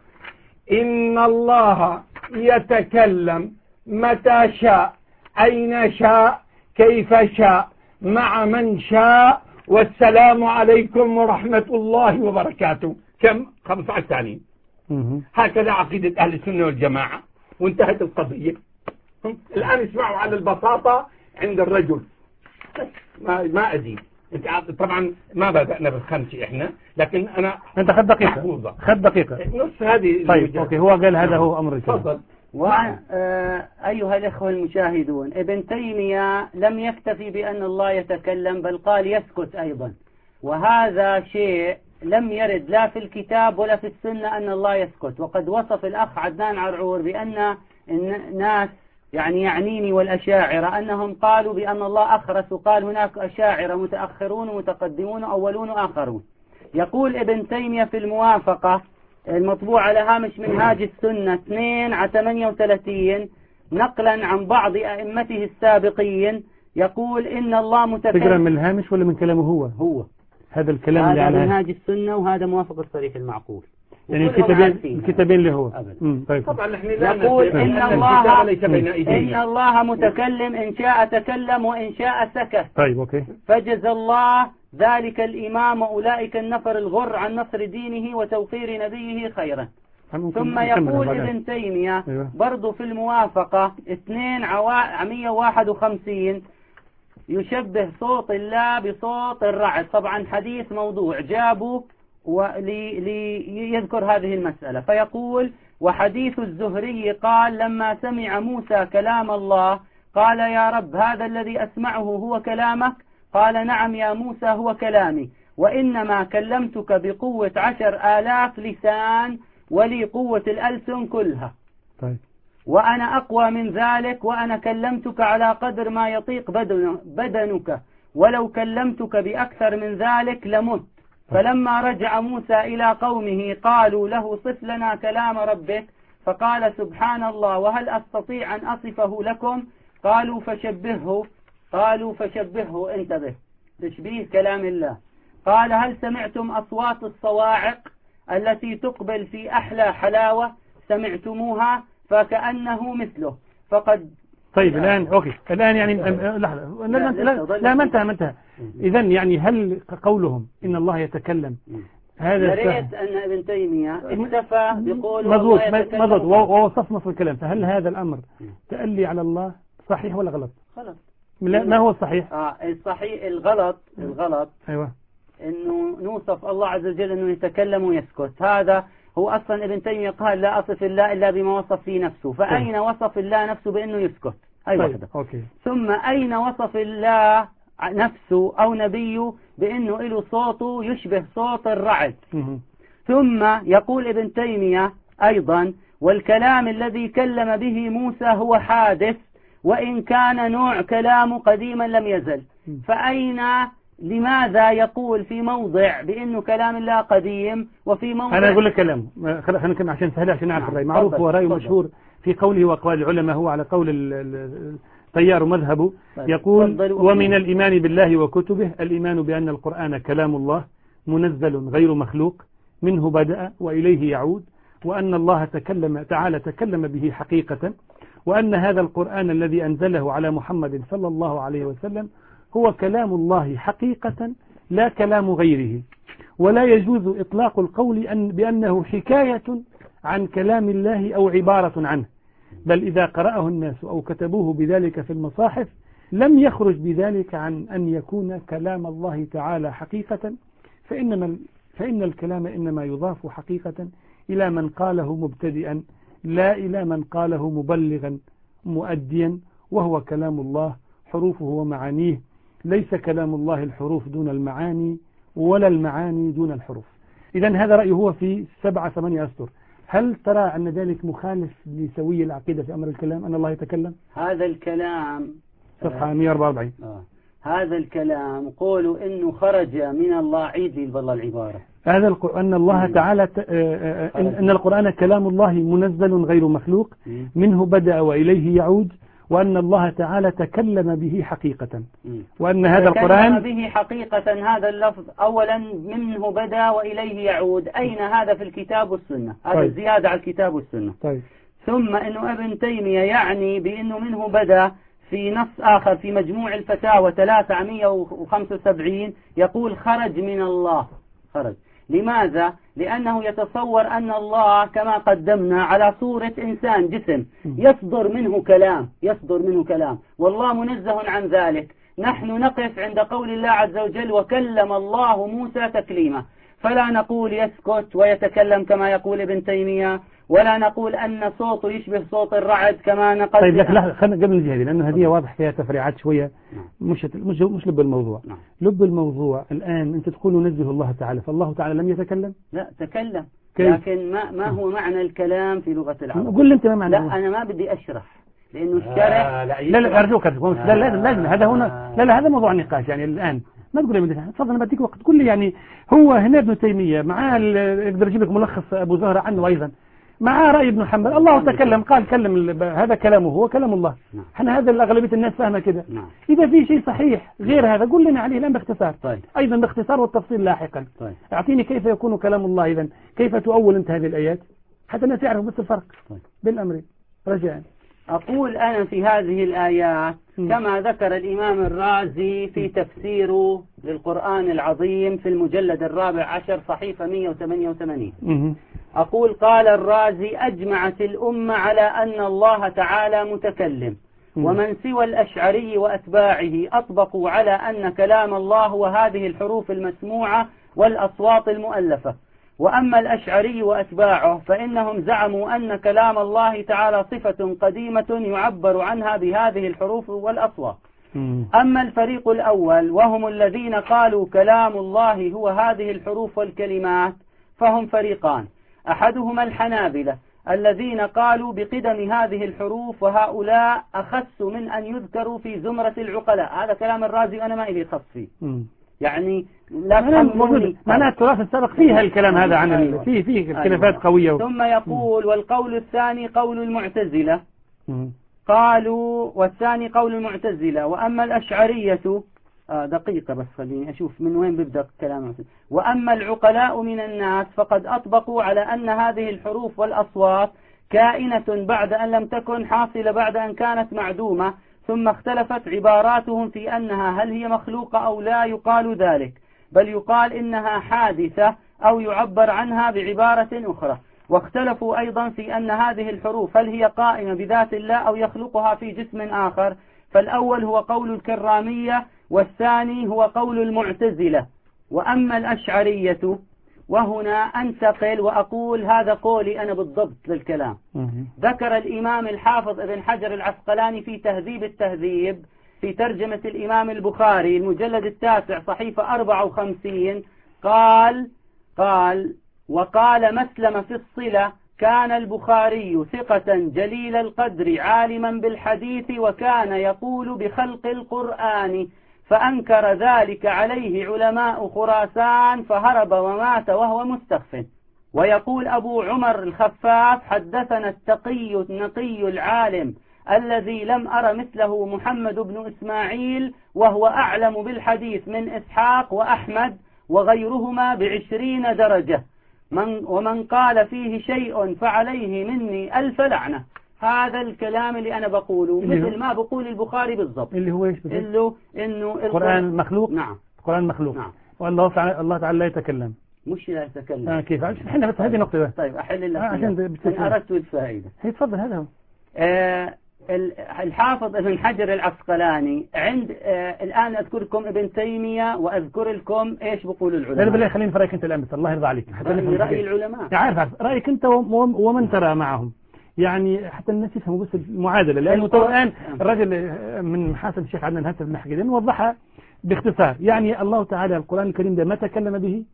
إن الله يتكلم متى شاء أين شاء كيف شاء مع من شاء والسلام عليكم ورحمة الله وبركاته. كم؟ خمسة عشر ثانية. هكذا عقيدة أهل السنة والجماعة وانتهت القضية. الآن اسمعوا على البساطة عند الرجل. ما ما أزيد. طبعا ما بدأنا بالخمس إحنا، لكن أنا أنت خد دقيقة خد دقيقة نص هذه. طيب أوكي، هو قال هذا هو أمر تفضل. وأيها الإخوة المشاهدون، ابن تيمية لم يكتفي بأن الله يتكلم بل قال يسكت أيضا، وهذا شيء لم يرد لا في الكتاب ولا في السنة أن الله يسكت. وقد وصف الأخ عدنان عرعور بأن الناس يعني يعنيني والأشاعرة أنهم قالوا بأن الله أخرس، وقال هناك أشاعرة متأخرون ومتقدمون وأولون وآخرون. يقول ابن تيمية في الموافقة المطبوع على هامش منهاج السنة اثنين على ثمانية وثلاثين نقلا عن بعض أئمته السابقين، يقول إن الله متكلم. تقرأ من الهامش ولا من كلامه هو؟ هو هذا الكلام اللي هذا على منهاج السنة وهذا موافق الصريح المعقول. يعني الكتابين الكتابين اللي هو طيب. طبعا نحن لا نقول إن الله إن الله متكلم، إن شاء تكلم وإن شاء سكت. طيب أوكي. فجزى الله ذلك الإمام وأولئك النفر الغر عن نصر دينه وتوقير نبيه خيرا. ثم يقول ابن تيمية أيوة. برضو في الموافقة اثنين مئة وواحد وخمسين يشبه صوت الله بصوت الرعد. طبعا حديث موضوع جابوا ليذكر هذه المسألة، فيقول وحديث الزهري قال لما سمع موسى كلام الله قال يا رب هذا الذي أسمعه هو كلامك؟ قال نعم يا موسى هو كلامي، وإنما كلمتك بقوة عشر آلاف لسان ولي قوة الألسن كلها. طيب. وأنا أقوى من ذلك، وأنا كلمتك على قدر ما يطيق بدنك، ولو كلمتك بأكثر من ذلك لمت. فلما رجع موسى إلى قومه قالوا له صف لنا كلام ربك، فقال سبحان الله وهل أستطيع أن أصفه لكم؟ قالوا فشبهه قالوا فشبهه انتبه تشبيه كلام الله. قال هل سمعتم أصوات الصواعق التي تقبل في أحلى حلاوة؟ سمعتموها فكأنه مثله فقد. طيب الآن أوكي الآن يعني لحظة لا لا لا ما انتهى ما انتهى. إذا يعني هل قولهم إن الله يتكلم هذا رأيت أن ابن تيمية اكتفى بقول مضبوط مضبوط ووصف نص الكلام، فهل هذا الأمر تألي على الله صحيح ولا غلط؟ غلط. ما هو الصحيح؟ آه الصحيح الغلط الغلط أيوة إنه نوصف الله عز وجل إنه يتكلم ويسكت. هذا هو أصلا ابن تيمية قال لا أصف الله إلا بما وصف في نفسه، فأين وصف الله نفسه بأنه يسكت؟ أي طيب. واحدة. أوكي. ثم أين وصف الله نفسه أو نبيه بأنه له صوته يشبه صوت الرعد؟ ثم يقول ابن تيمية أيضا والكلام الذي كلم به موسى هو حادث، وإن كان نوع كلامه قديما لم يزل. فأين لماذا يقول في موضع بأنه كلام الله قديم وفي موضع أنا أقول لك كلام خلينا نكمل عشان سهل عشان نعرف الرأي. معروف هو رأي مشهور في قوله وأقوال العلماء هو على قول الطيار مذهبه. يقول ومن الإيمان بالله وكتبه الإيمان بأن القرآن كلام الله منزل غير مخلوق منه بدأ وإليه يعود، وأن الله تكلم تعالى تكلم به حقيقة، وأن هذا القرآن الذي أنزله على محمد صلى الله عليه وسلم هو كلام الله حقيقة لا كلام غيره، ولا يجوز إطلاق القول أن بأنه حكاية عن كلام الله أو عبارة عنه، بل إذا قرأه الناس أو كتبوه بذلك في المصاحف لم يخرج بذلك عن أن يكون كلام الله تعالى حقيقة، فإنما فإن الكلام إنما يضاف حقيقة إلى من قاله مبتدئا لا إلى من قاله مبلغا مؤديا، وهو كلام الله حروفه ومعانيه، ليس كلام الله الحروف دون المعاني ولا المعاني دون الحروف. إذا هذا رأيه هو في سبعة ثمانية أسطر. هل ترى أن ذلك مخالف لسوي العقيدة في أمر الكلام أن الله يتكلم؟ هذا الكلام صفحة مئة وأربعة وأربعين. آه. هذا الكلام قولوا إنه خرج من الله. عيد لي بالله العبارة. هذا أن الله تعالى ت... أن القرآن كلام الله منزل غير مخلوق منه بدأ وإليه يعود، وأن الله تعالى تكلم به حقيقة، وأن هذا القرآن تكلم به حقيقة. هذا اللفظ أولا منه بدأ وإليه يعود، أين هذا في الكتاب والسنة؟ هذا طيب. زيادة على الكتاب والسنة. طيب. ثم أنه ابن تيمية يعني بأنه منه بدأ في نص آخر في مجموع الفتاوى ثلاثمئة وخمسة وسبعين يقول خرج من الله. خرج لماذا؟ لأنه يتصور أن الله كما قدمنا على صورة إنسان جسم يصدر منه كلام يصدر منه كلام والله منزه عن ذلك. نحن نقف عند قول الله عز وجل وكلم الله موسى تكليما، فلا نقول يسكت ويتكلم كما يقول ابن تيمية، ولا نقول أن صوته يشبه صوت الرعد كما نقول. طيب لكن خلينا قبل نجي هذه لأنه هذه واضح فيها تفريعات شوية مش مش مش لب الموضوع. نعم. لب الموضوع الآن أنت تقول نزه الله تعالى، فالله تعالى لم يتكلم؟ لا تكلم. كيف؟ لكن ما ما هو معنى الكلام في لغة العرب؟ قل لي أنت ما معنى. لا أنا ما بدي أشرح لأنه الشرح آه لا, لا لا أرجوك أرجوك لا لازم لازم هذا هنا لا لا هذا موضوع نقاش يعني الآن ما تقول لي تفضل أنا بديك وقت. قل لي يعني هو هنا ابن تيمية معاه يقدر يجيب لك ملخص أبو زهرة عنه أيضا مع رأي ابن حنبل الله تكلم قال كلم هذا كلامه هو كلام الله. نعم. احنا هذا الأغلبية الناس فاهمة كده. نعم. إذا في شيء صحيح غير هذا قل لنا عليه الآن باختصار. طيب. أيضا باختصار والتفصيل لاحقا. طيب. أعطيني كيف يكون كلام الله إذن كيف تؤول أنت هذه الآيات حتى الناس يعرفوا بس الفرق. طيب. بالأمر رجاء. أقول أنا في هذه الآيات كما ذكر الإمام الرازي في تفسيره للقرآن العظيم في المجلد الرابع عشر صحيفة مئة وثمانية وثمانين. أقول قال الرازي أجمعت الأمة على أن الله تعالى متكلم، ومن سوى الأشعري وأتباعه أطبقوا على أن كلام الله هو هذه الحروف المسموعة والأصوات المؤلفة. وأما الأشعري وأتباعه فإنهم زعموا أن كلام الله تعالى صفة قديمة يعبر عنها بهذه الحروف والأصوات. أما الفريق الأول وهم الذين قالوا كلام الله هو هذه الحروف والكلمات فهم فريقان، أحدهما الحنابلة الذين قالوا بقدم هذه الحروف، وهؤلاء أخس من أن يذكروا في زمرة العقلاء. هذا كلام الرازي أنا ما إلي خص فيه. يعني لا تفهموني معناه التراث السابق فيها الكلام هذا عن ال... فيه فيه خلافات قوية. ثم يقول والقول الثاني قول المعتزلة قالوا والثاني قول المعتزلة. وأما الأشعرية آه دقيقة بس خليني أشوف من وين بيبدأ كلام. وأما العقلاء من الناس فقد أطبقوا على أن هذه الحروف والأصوات كائنة بعد أن لم تكن حاصلة بعد أن كانت معدومة، ثم اختلفت عباراتهم في أنها هل هي مخلوقة أو لا يقال ذلك، بل يقال إنها حادثة أو يعبر عنها بعبارة أخرى. واختلفوا أيضا في أن هذه الحروف هل هي قائمة بذات الله أو يخلقها في جسم آخر، فالأول هو قول الكرامية والثاني هو قول المعتزلة. وأما الأشعرية وهنا أنتقل وأقول هذا قولي أنا بالضبط للكلام. ذكر الإمام الحافظ ابن حجر العسقلاني في تهذيب التهذيب في ترجمة الإمام البخاري المجلد التاسع صحيفة أربعة وخمسين قال قال وقال مسلم في الصلة كان البخاري ثقة جليل القدر عالما بالحديث وكان يقول بخلق القرآن، فأنكر ذلك عليه علماء خراسان فهرب ومات وهو مستخف. ويقول أبو عمر الخفاف حدثنا التقي النقي العالم الذي لم أر مثله محمد بن إسماعيل وهو أعلم بالحديث من إسحاق وأحمد وغيرهما بعشرين درجة، من ومن قال فيه شيء فعليه مني ألف لعنة. هذا الكلام اللي أنا بقوله مثل ما بقول البخاري بالضبط، اللي هو إيش إنه إنه القرآن مخلوق. نعم القرآن مخلوق. نعم. والله تعالى الله تعالى لا يتكلم. مش لا يتكلم. آه كيف؟ احنا بس هذه نقطة بس. طيب أحل لك. آه عشان أنا أردت الفائدة. هي تفضل هذا هو. آه الحافظ ابن حجر العسقلاني عند آه الآن أذكركم ابن تيمية وأذكر لكم إيش بقول العلماء. لا بالله خليني في رأيك أنت الآن بس الله يرضى عليك. حتى رأي, رأي العلماء. عارف عارف رأيك أنت ومن ترى معهم. يعني حتى الناس يفهموا بس المعادلة، لأنه الآن الرجل من محاسن الشيخ عدنان هاتف بن حجرين وضحها باختصار. يعني الله تعالى القرآن الكريم ده ما تكلم به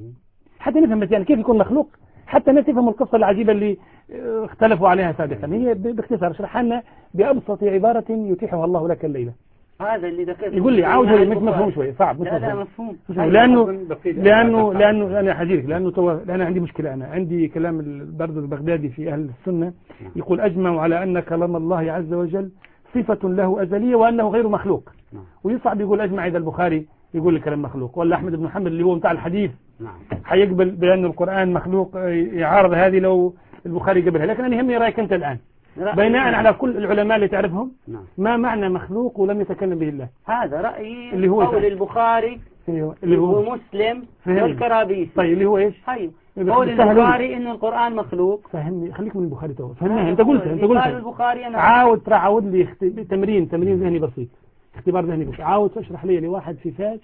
حتى نفهم يعني كيف يكون مخلوق، حتى الناس يفهموا القصة العجيبة اللي اختلفوا عليها سابقا. هي باختصار شرحها لنا بأبسط عبارة يتيحها الله لك الليلة. هذا اللي ذكرت. يقول لي عاود مش مفهوم شوية صعب. لا لا مفهوم. لأنه لأنه لأنه أنا حجيك لأنه تو أنا عندي مشكلة. أنا عندي كلام البرد البغدادي في أهل السنة يقول أجمعوا على أن كلام الله عز وجل صفة له أزلية وأنه غير مخلوق. ويصعب يقول أجمع إذا البخاري يقول الكلام مخلوق، ولا أحمد بن حنبل اللي هو بتاع الحديث حيقبل بأن القرآن مخلوق يعارض هذه لو البخاري قبلها. لكن أنا يهمني رأيك أنت الآن بناء على كل العلماء اللي تعرفهم ما معنى مخلوق ولم يتكلم به الله. هذا رأيي اللي هو قول البخاري اللي هو ومسلم والكرابيسي. طيب اللي هو ايش؟ طيب قول البخاري ان القرآن مخلوق. فهمني خليك من البخاري تو فهمني انت قلت انت قلت البخاري أنا عاود ترى عاود لي اخت... تمرين تمرين ذهني بسيط اختبار ذهني بسيط. عاود تشرح لي لواحد في فاس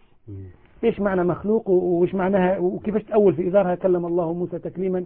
ايش معنى مخلوق وايش معناها وكيفاش تأول في إظهارها كلم الله موسى تكليما،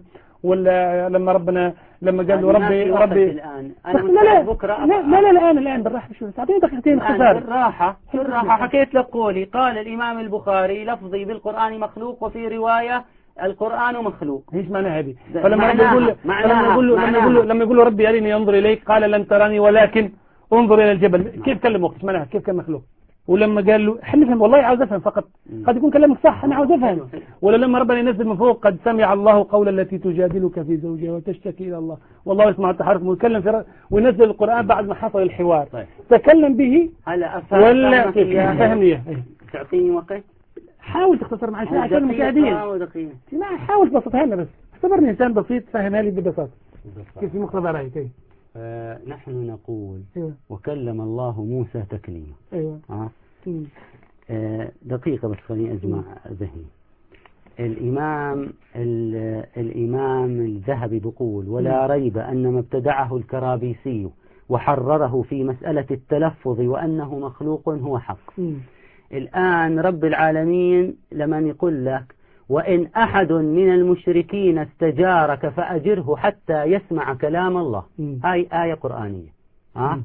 ولا لما ربنا لما قال له ربي ربي الآن أنا لا بكرة لا لا لا الآن الآن بالراحة شوي تعطيني دقيقتين اختصار. بالراحة بالراحة حكيت لك قولي قال الإمام البخاري لفظي بالقرآن مخلوق وفي رواية القرآن مخلوق. ايش معنى هذه؟ فلما ربي يقول لما يقول له لما يقول له لما يقول له ربي أريني ينظر إليك قال لن تراني ولكن انظر إلى الجبل، كيف كلم وقت معناها كيف كان مخلوق؟ ولما قال له احنا نفهم والله عاوز افهم فقط، قد يكون كلامك صح انا عاوز افهم. ولا لما ربنا ينزل من فوق قد سمع الله قول التي تجادلك في زوجها وتشتكي الى الله والله يسمع التحرك ويتكلم في ر... وينزل القرآن بعد ما حصل الحوار. طيب. تكلم به هلا ولا فهمني تعطيني وقت؟ حاول تختصر معي شوي عشان المشاهدين. لا حاول تبسطها لنا بس، اعتبرني انسان بسيط فهمها لي ببساطه كيف في مقتضى رايك. ايه آه نحن نقول أيوة. وكلم الله موسى تكليما. ايوه آه. آه دقيقه بس خليني اجمع ذهني. الامام الامام الذهبي بيقول ولا ريب ان ما ابتدعه الكرابيسي وحرره في مساله التلفظ وانه مخلوق هو حق. م. الآن رب العالمين لما يقول لك وإن أحد من المشركين استجارك فأجره حتى يسمع كلام الله، هاي آية قرآنية. ها؟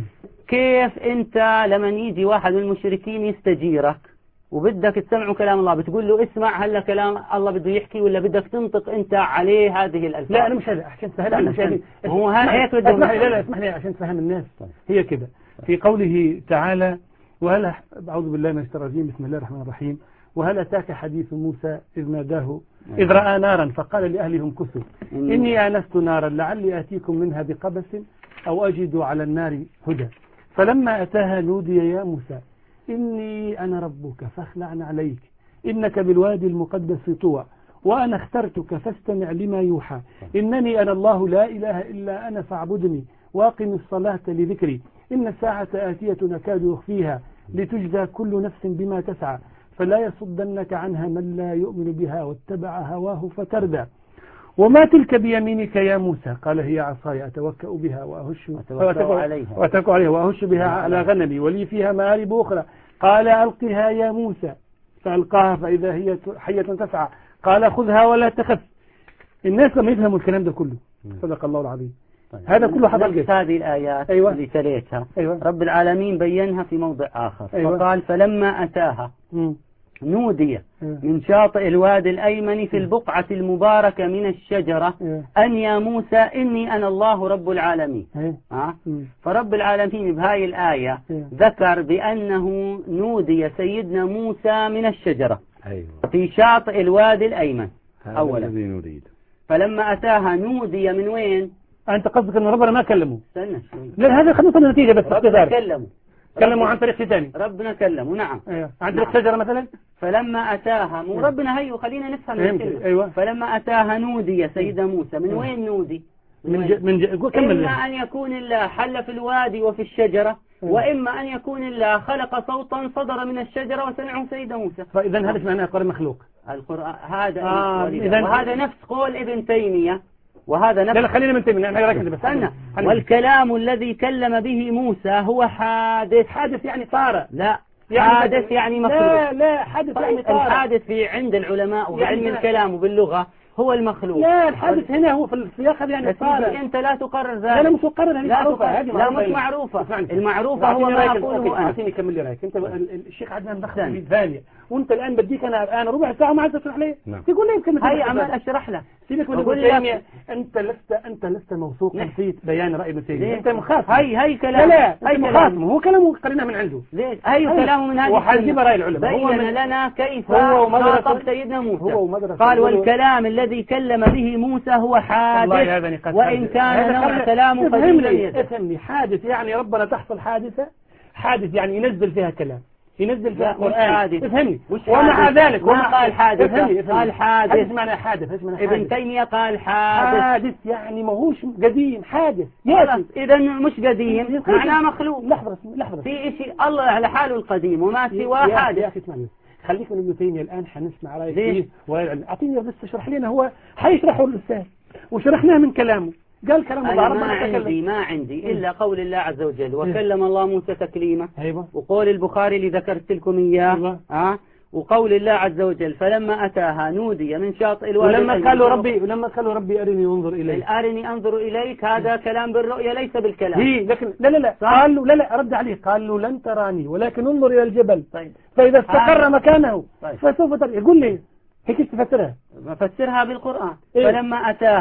كيف أنت لما يجي واحد من المشركين يستجيرك وبدك تسمعوا كلام الله بتقول له اسمع هلا كلام الله بده يحكي ولا بدك تنطق أنت عليه هذه الألفاظ؟ لا أنا مش هذا عشان تسهل على المشاهدين. هو هيك بده. لا لا اسمح لي عشان تفهم الناس. هي كده في قوله تعالى وهل أعوذ بالله من الشيطان الرجيم بسم الله الرحمن الرحيم وهل أتاك حديث موسى إذ ناداه إذ رأى نارا فقال لأهلهم كثوا إني آنست نارا لعلي آتيكم منها بقبس أو أجد على النار هدى فلما أتاها نودي يا موسى إني أنا ربك فاخلع عليك إنك بالوادي المقدس طوى وأنا اخترتك فاستمع لما يوحى إنني أنا الله لا إله إلا أنا فاعبدني واقم الصلاة لذكري إن الساعة آتية نكاد يخفيها لتجزى كل نفس بما تسعى فلا يصدنك عنها من لا يؤمن بها واتبع هواه فتردى وما تلك بيمينك يا موسى قال هي عصاي أتوكأ بها وأهش عليها وأتوكأ عليها وأهش بها على غنمي ولي فيها مآرب أخرى قال ألقها يا موسى فألقاها فإذا هي حية تسعى قال خذها ولا تخف. الناس لما يفهموا الكلام ده كله صدق الله العظيم. طيب. هذا كله حضر نفس هذه الآيات أيوة. اللي تليتها أيوة. رب العالمين بينها في موضع آخر. أيوة. فقال فلما أتاها م. نودي م. من شاطئ الوادي الأيمن في البقعة المباركة من الشجرة م. أن يا موسى إني أنا الله رب العالمين. أه؟ فرب العالمين بهاي الآية م. ذكر بأنه نودي سيدنا موسى من الشجرة. أيوة. في شاطئ الوادي الأيمن أولا الذي نريد. فلما أتاها نودي من وين؟ أنت قصدك أن ربنا ما كلمه؟ استنى شوي. لا هذا خلينا نوصل للنتيجة بس ربنا كلمه. كلموا عن طريق ثاني. ربنا كلمه نعم. أيوة. عن طريق نعم. شجرة مثلا. فلما أتاها مو ربنا هيو خلينا نفهم الكلمة. أيوة. فلما أتاها نودي يا سيدة موسى من وين نودي؟ من من, ج... من ج... كمل. إما أن يكون الله حل في الوادي وفي الشجرة أيوة. وإما أن يكون الله خلق صوتا صدر من الشجرة وسمعه سيدة موسى. فإذا هذا معناه القرآن مخلوق. القرآن هذا آه وهذا نفس قول ابن تيمية وهذا نفس. لا خلينا من تيمية أنا راكد بس. استنى. والكلام الذي كلم به موسى هو حادث. حادث يعني طار. لا يعني حادث يعني مخلوق. لا لا حادث يعني طار. الحادث في عند العلماء وعلم يعني الكلام وباللغة هو المخلوق. لا الحادث هنا هو في السياق يعني طار. أنت لا تقرر ذلك. لا مش مقرر هذه معروفة. لا مش معروفة. المعروفة هو ما أقوله أنا. أعطيني كمل لي رأيك. أنت الشيخ عدنان دخل في ثانية وأنت الآن بديك أنا الآن ربع ساعة ما عاد تشرح لي. تقول لي كلمة. هي عمال أشرح لك. سيبك من ابن تيمية. أنت لست أنت لست موثوقا في بيان رأي ابن تيمية. أنت مخاف. هي هي كلام. لا هي مخاف. هو كلامه قريناه من عنده. ليش؟ هي كلامه من هذه. وحجيب رأي العلماء. بين لنا كيف خاطب سيدنا موسى. قال والكلام الذي كلم به موسى هو حادث وإن كان نوع كلامه قليلا. افهمني حادث يعني ربنا تحصل حادثة. حادث يعني ينزل فيها كلام. ينزل فيها القرآن. افهمني. ومع ذلك وما قال حادث. قال حادث. ايش معنى حادث؟ ايش معنى حادث؟ ابن تيمية قال حادث. حادث يعني ما هوش قديم حادث. إذا مش قديم معناه مخلوق. لحظة لحظة. في شيء الله على حاله القديم وما سواه حادث. يا أخي اسمعني. خليك من ابن تيمية الآن حنسمع رأيك فيه. أعطيني بس اشرح لنا هو حيشرحه الأستاذ وشرحناه من كلامه. قال كلام الله ما عندي ما عندي إلا قول الله عز وجل وكلم الله موسى تكليما. أيوة. وقول البخاري اللي ذكرت لكم إياه. أيوة. أه؟ وقول الله عز وجل فلما أتاها نودي من شاطئ الوادي ولما قالوا ربي ولما قالوا ربي أرني انظر إليك. أرني أنظر إليك هذا كلام بالرؤية ليس بالكلام. هي لكن لا لا لا قالوا لا لا رد عليه قالوا لن تراني ولكن انظر إلى الجبل. طيب. فإذا استقر آه. مكانه طيب. فسوف ترى. يقول لي هيك تفسرها. بفسرها بالقرآن. إيه؟ فلما أتاها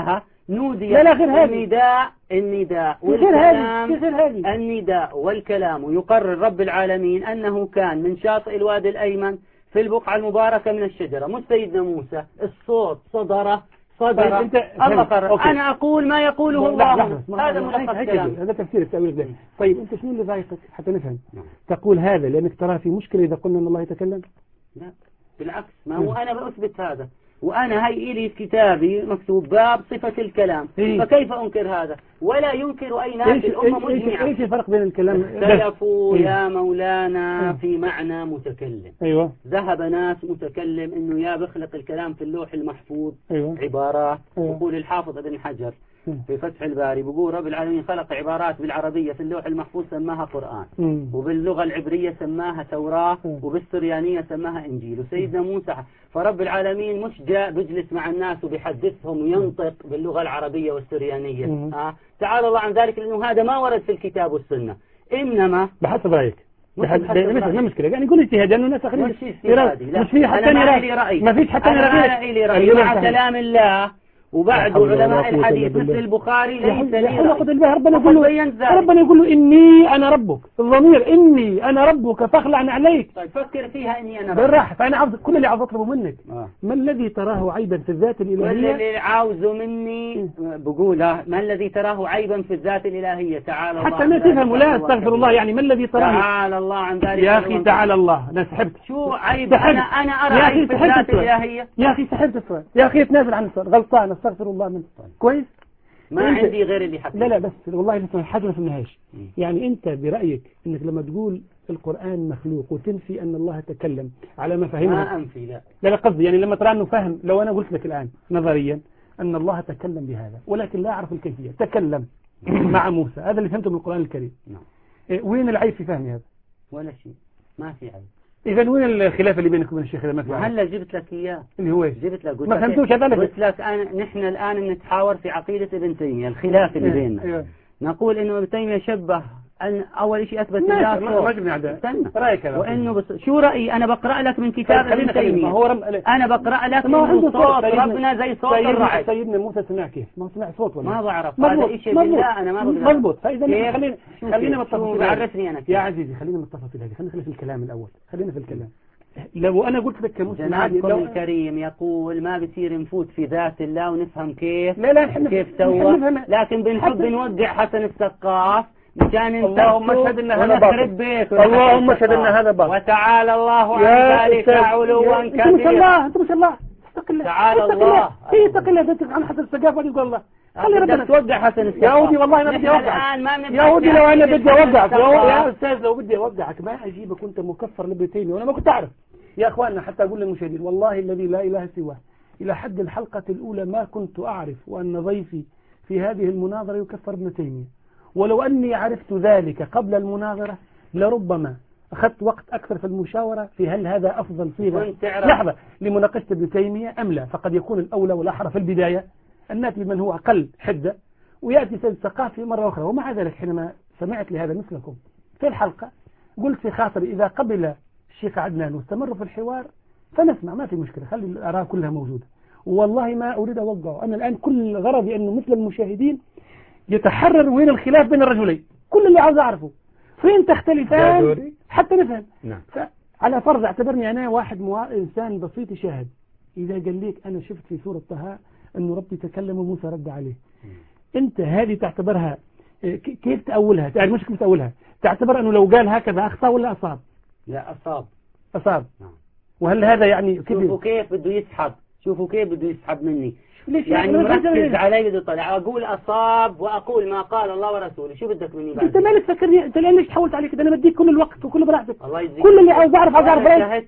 نودي لا لا غير هذه. النداء النداء غير والكلام هذه غير هذه. النداء والكلام يقرر رب العالمين أنه كان من شاطئ الوادي الأيمن في البقعة المباركة من الشجرة. مش سيدنا موسى الصوت صدره صدره انت الله قرر. أنا أقول ما يقوله الله. هذا ملخص كلام. هذا تفسير التأويل ده. طيب أنت شنو اللي ضايقك حتى نفهم؟ تقول هذا لأنك ترى في مشكلة إذا قلنا أن الله يتكلم؟ لا بالعكس، ما هو أنا بأثبت هذا، وأنا هي إلي في كتابي مكتوب باب صفة الكلام. إيه؟ فكيف أنكر هذا؟ ولا ينكر أي ناس الأمة مجمعة. إيش الفرق بين الكلام؟ اختلفوا يا مولانا في معنى متكلم. أيوة. ذهب ناس متكلم إنه يا بخلق الكلام في اللوح المحفوظ. أيوة. عبارات. أيوة. يقول الحافظ ابن حجر في فتح الباري بيقول رب العالمين خلق عبارات بالعربية في اللوح المحفوظ سماها قرآن، مم. وباللغة العبرية سماها توراة، مم. وبالسريانية سماها إنجيل. وسيدنا موسى فرب العالمين مش جاء بجلس مع الناس وبيحدثهم وينطق باللغة العربية والسريانية. آه. تعالى الله عن ذلك، لأنه هذا ما ورد في الكتاب والسنة، إنما بحسب رأيك. مش ما مشكلة يعني يقول اجتهاد لأنه الناس آخرين مش اجتهادي، مش في حتى رأي. ما فيش حتى رأي رأي مع كلام الله. وبعد علماء الحديث مثل البخاري ليس لي ربنا يقول له ربنا يقول له إني أنا ربك، الضمير إني أنا ربك فاخلع عليك. طيب فكر فيها إني أنا ربك بالراحة. فأنا عاوز كل اللي عاوز أطلبه منك آه. ما الذي تراه عيبا في الذات الإلهية؟ كل اللي عاوزه مني بقوله ما الذي تراه عيبا في الذات الإلهية. تعالى الله حتى ما تفهم لا استغفر الله يعني ما الذي تراه. تعالى الله عن ذلك يا أخي تعالى الله. أنا سحبت. شو عيب؟ أنا أنا أرى عيب في الذات الإلهية. يا أخي سحبت السؤال يا أخي تنازل عن السؤال. غلطان استغفر الله منه. كويس. ما عندي غير اللي حكي. لا لا بس والله لسه حاجة ما فهمناهاش. يعني أنت برأيك إنك لما تقول القرآن مخلوق وتنفي أن الله تكلم على ما فهمنا. ما أنفي لا. لا لا قصدي يعني لما ترى أنه فهم. لو أنا قلت لك الآن نظريا أن الله تكلم بهذا ولكن لا أعرف الكيفية. تكلم مع موسى. هذا اللي فهمته من القرآن الكريم. نعم. إيه وين العيب في فهم هذا؟ ولا شيء. ما في عيب. إذا وين الخلاف اللي بينك وبين الشيخ؟ ما في هلا جبت لك إياه. اللي هو جبت لك. ما فهمتوش هذا. قلت لك أنا نحن الآن نتحاور في عقيدة ابن تيمية الخلاف اللي بيننا. أيوة. نقول إنه ابن تيمية شبه أن أول شيء أثبت الله ما جبنا عدا رأيك هذا. وإنه بس شو رأيي أنا بقرأ لك من كتاب ابن تيمية. هو رم... أنا بقرأ لك من صوت ربنا زي صوت الرعد. سيدنا موسى سمع كيف؟ ما سمع صوت ولا ما بعرف. هذا شيء بالله أنا ما بقدر. مضبوط. فإذا خلينا خلينا متفقين. عرفني أنا يا عزيزي خلينا متفقين هذه. خلينا في الكلام الأول. خلينا في الكلام. لو أنا قلت لك كمسلم جنابكم لو... الكريم يقول ما بصير نفوت في ذات الله ونفهم كيف. لا لا حن... كيف سوى. لكن بنحب نوقع حسن السقاف مشان اللهم اشهد ان هذا باطل. اللهم اشهد ان هذا باطل. وتعالى الله عن ذلك علوا كبيرا. انت مش الله انت مش الله. تعالى الله. في استقل ذاتك عن حسن السقاف يقول الله. خلي ربنا توقع حسن السقاف. يا ودي والله ما بدي اوقعك. يا ودي لو انا بدي اوقعك يا استاذ لو بدي اوقعك ما اجيبك وانت مكفر لابن تيمية وانا ما كنت اعرف. يا اخواننا حتى اقول للمشاهدين والله الذي لا اله سواه الى حد الحلقة الاولى ما كنت اعرف وان ضيفي في هذه المناظرة يكفر ابن تيمية. ولو أني عرفت ذلك قبل المناظرة لربما أخذت وقت أكثر في المشاورة في هل هذا أفضل صيغة لحظة لمناقشة ابن تيمية أم لا. فقد يكون الأولى والأحرى في البداية أن نأتي بمن هو أقل حدة ويأتي سيد ثقافي مرة أخرى. ومع ذلك حينما سمعت لهذا مثلكم في الحلقة قلت في خاطري إذا قبل الشيخ عدنان واستمروا في الحوار فنسمع ما في مشكلة. خلي الآراء كلها موجودة. والله ما أريد أوقعه. أنا الآن كل غرضي أنه مثل المشاهدين يتحرر وين الخلاف بين الرجلين. كل اللي عاوز أعرفه فين تختلفان حتى نفهم. نعم. على فرض اعتبرني أنا واحد موا... إنسان بسيط شاهد. إذا قال ليك أنا شفت في سورة طه أنه ربي تكلم وموسى رد عليه. م. أنت هذه تعتبرها كيف تأولها؟ يعني مش كيف تأولها. تعتبر أنه لو قال هكذا أخطأ ولا أصاب؟ لا أصاب. أصاب. نعم. وهل هذا يعني كيف؟ شوفوا كيف بده يسحب. شوفوا كيف بده يسحب مني. ليش يعني مركز علي بده يطلع أقول أصاب وأقول ما قال الله ورسوله. شو بدك مني بعد؟ أنت مالك فكرني أنت ليش تحاولت عليك؟ أنا بديك كل الوقت وكل براحتك. الله يجزيك. كل اللي عاوز أعرف عاوز أعرف رأيك.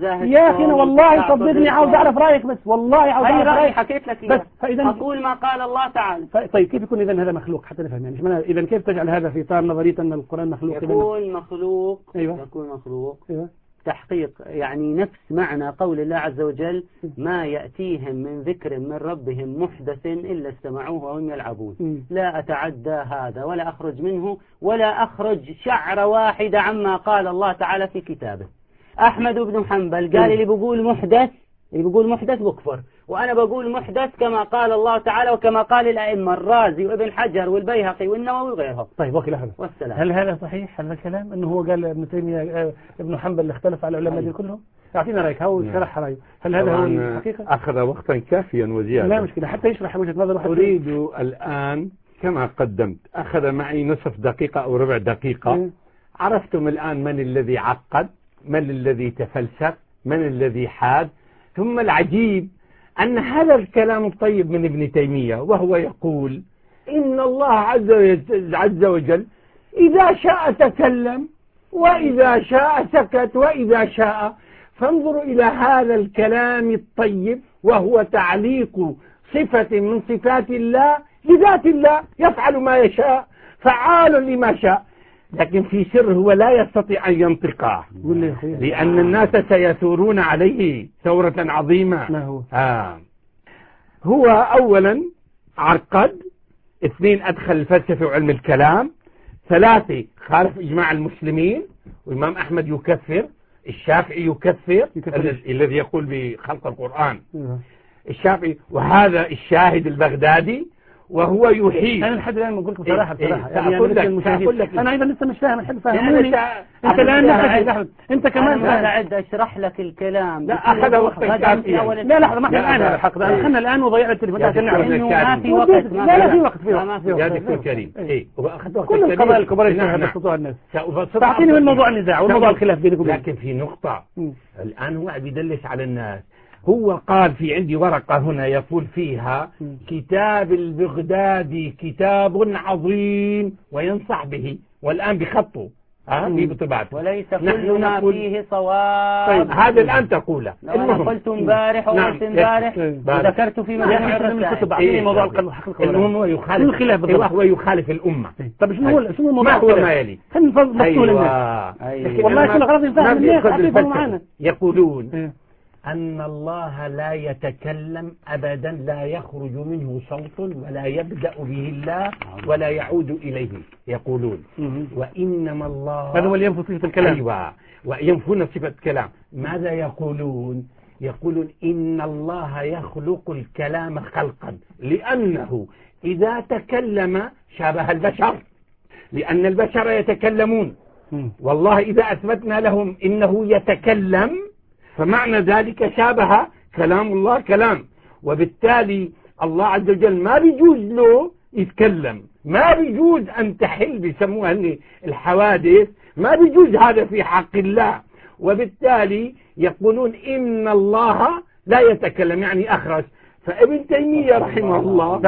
يا أخي أنا والله صدقني عاوز أعرف رأيك بس والله عاوز أعرف رأيك. حكيت لك بس فإذا أقول ما قال الله تعالى. طيب كيف يكون إذا هذا مخلوق حتى نفهم يعني إذا كيف تجعل هذا في إطار نظرية أن القرآن مخلوق؟ يكون مخلوق. أيوة. يكون مخلوق. أيوة. تحقيق يعني نفس معنى قول الله عز وجل ما يأتيهم من ذكر من ربهم محدث إلا استمعوه وهم يلعبون. م. لا أتعدى هذا ولا أخرج منه ولا أخرج شعر واحدة عما قال الله تعالى في كتابه. أحمد بن حنبل قال اللي بيقول محدث اللي بيقول محدث بكفر، وأنا بقول محدث كما قال الله تعالى وكما قال الأئمة الرازي وابن حجر والبيهقي والنووي وغيرهم. طيب اوكي لحظة، والسلام. هل هذا صحيح هذا الكلام انه هو قال ابن تيمية ابن حنبل اللي اختلف على العلماء دي كلهم؟ اعطينا رايك، هو شرح رايه، هل هذا هو الحقيقة؟ أخذ وقتا كافيا وزيادة. لا مشكلة، حتى يشرح وجهة نظره. أريد الآن كما قدمت، أخذ معي نصف دقيقة أو ربع دقيقة. م. عرفتم الآن من الذي عقد، من الذي تفلسف، من الذي حاد. ثم العجيب أن هذا الكلام الطيب من ابن تيمية وهو يقول إن الله عز وجل إذا شاء تكلم وإذا شاء سكت وإذا شاء. فانظروا إلى هذا الكلام الطيب وهو تعليق صفة من صفات الله لذات الله، يفعل ما يشاء فعال لما شاء، لكن في سر هو لا يستطيع أن ينطقه لأن الناس سيثورون عليه ثورة عظيمة. ما هو؟ آه. هو أولا عقد، اثنين أدخل الفلسفة وعلم الكلام، ثلاثة خالف إجماع المسلمين، والإمام أحمد يكفر، الشافعي يكفر الذي يقول بخلق القرآن الشافعي، وهذا الشاهد البغدادي وهو يحيي. أنا لحد الآن بقول لكم صراحة بصراحة إيه يعني أقول لك أقول لك أنا أيضا لسه مش فاهم، أحب فاهموني. أنت الآن لحظة أنت كمان أنا أعد أشرح لك الكلام. لا أخذ وقت كافيا. لا لحظة، ما إحنا الآن هذا الحق، دخلنا الآن وضيعنا التليفون عشان نعرف إنه ما في وقت. لا لا في وقت، في وقت يا دكتور كريم. إيه وأخذ وقت كل القضايا الكبار اللي بسطوها الناس. تعطيني من موضوع النزاع وموضوع الخلاف بينكم. لكن في نقطة الآن هو بيدلس على الناس. هو قال في عندي ورقة هنا يقول فيها كتاب البغدادي كتاب عظيم وينصح به، والآن بخطه ها في بطباعته، وليس كل ما فيه صواب. طيب هذا الآن تقوله. أنا قلت امبارح وقلت امبارح وذكرت في مجموعة الكتب. أعطيني موضوع الحقيقة. المهم هو يخالف الخلاف، هو يخالف الأمة. طب شنو هو شنو الموضوع؟ ما هو ما يلي. خلينا نفصل للناس. والله كل غرض نفهم الناس يفهموا معنا. يقولون أن الله لا يتكلم أبدا، لا يخرج منه صوت ولا يبدأ به الله ولا يعود إليه. يقولون وإنما الله، هذا هو اللي ينفي صفة الكلام. أيوة، وينفون صفة الكلام. ماذا يقولون؟ يقولون إن الله يخلق الكلام خلقا، لأنه إذا تكلم شابه البشر، لأن البشر يتكلمون. والله إذا أثبتنا لهم إنه يتكلم فمعنى ذلك شابه كلام الله كلام، وبالتالي الله عز وجل ما بيجوز له يتكلم، ما بيجوز أن تحل بيسموها الحوادث، ما بيجوز هذا في حق الله. وبالتالي يقولون إن الله لا يتكلم يعني أخرس. فابن تيمية رحمه الله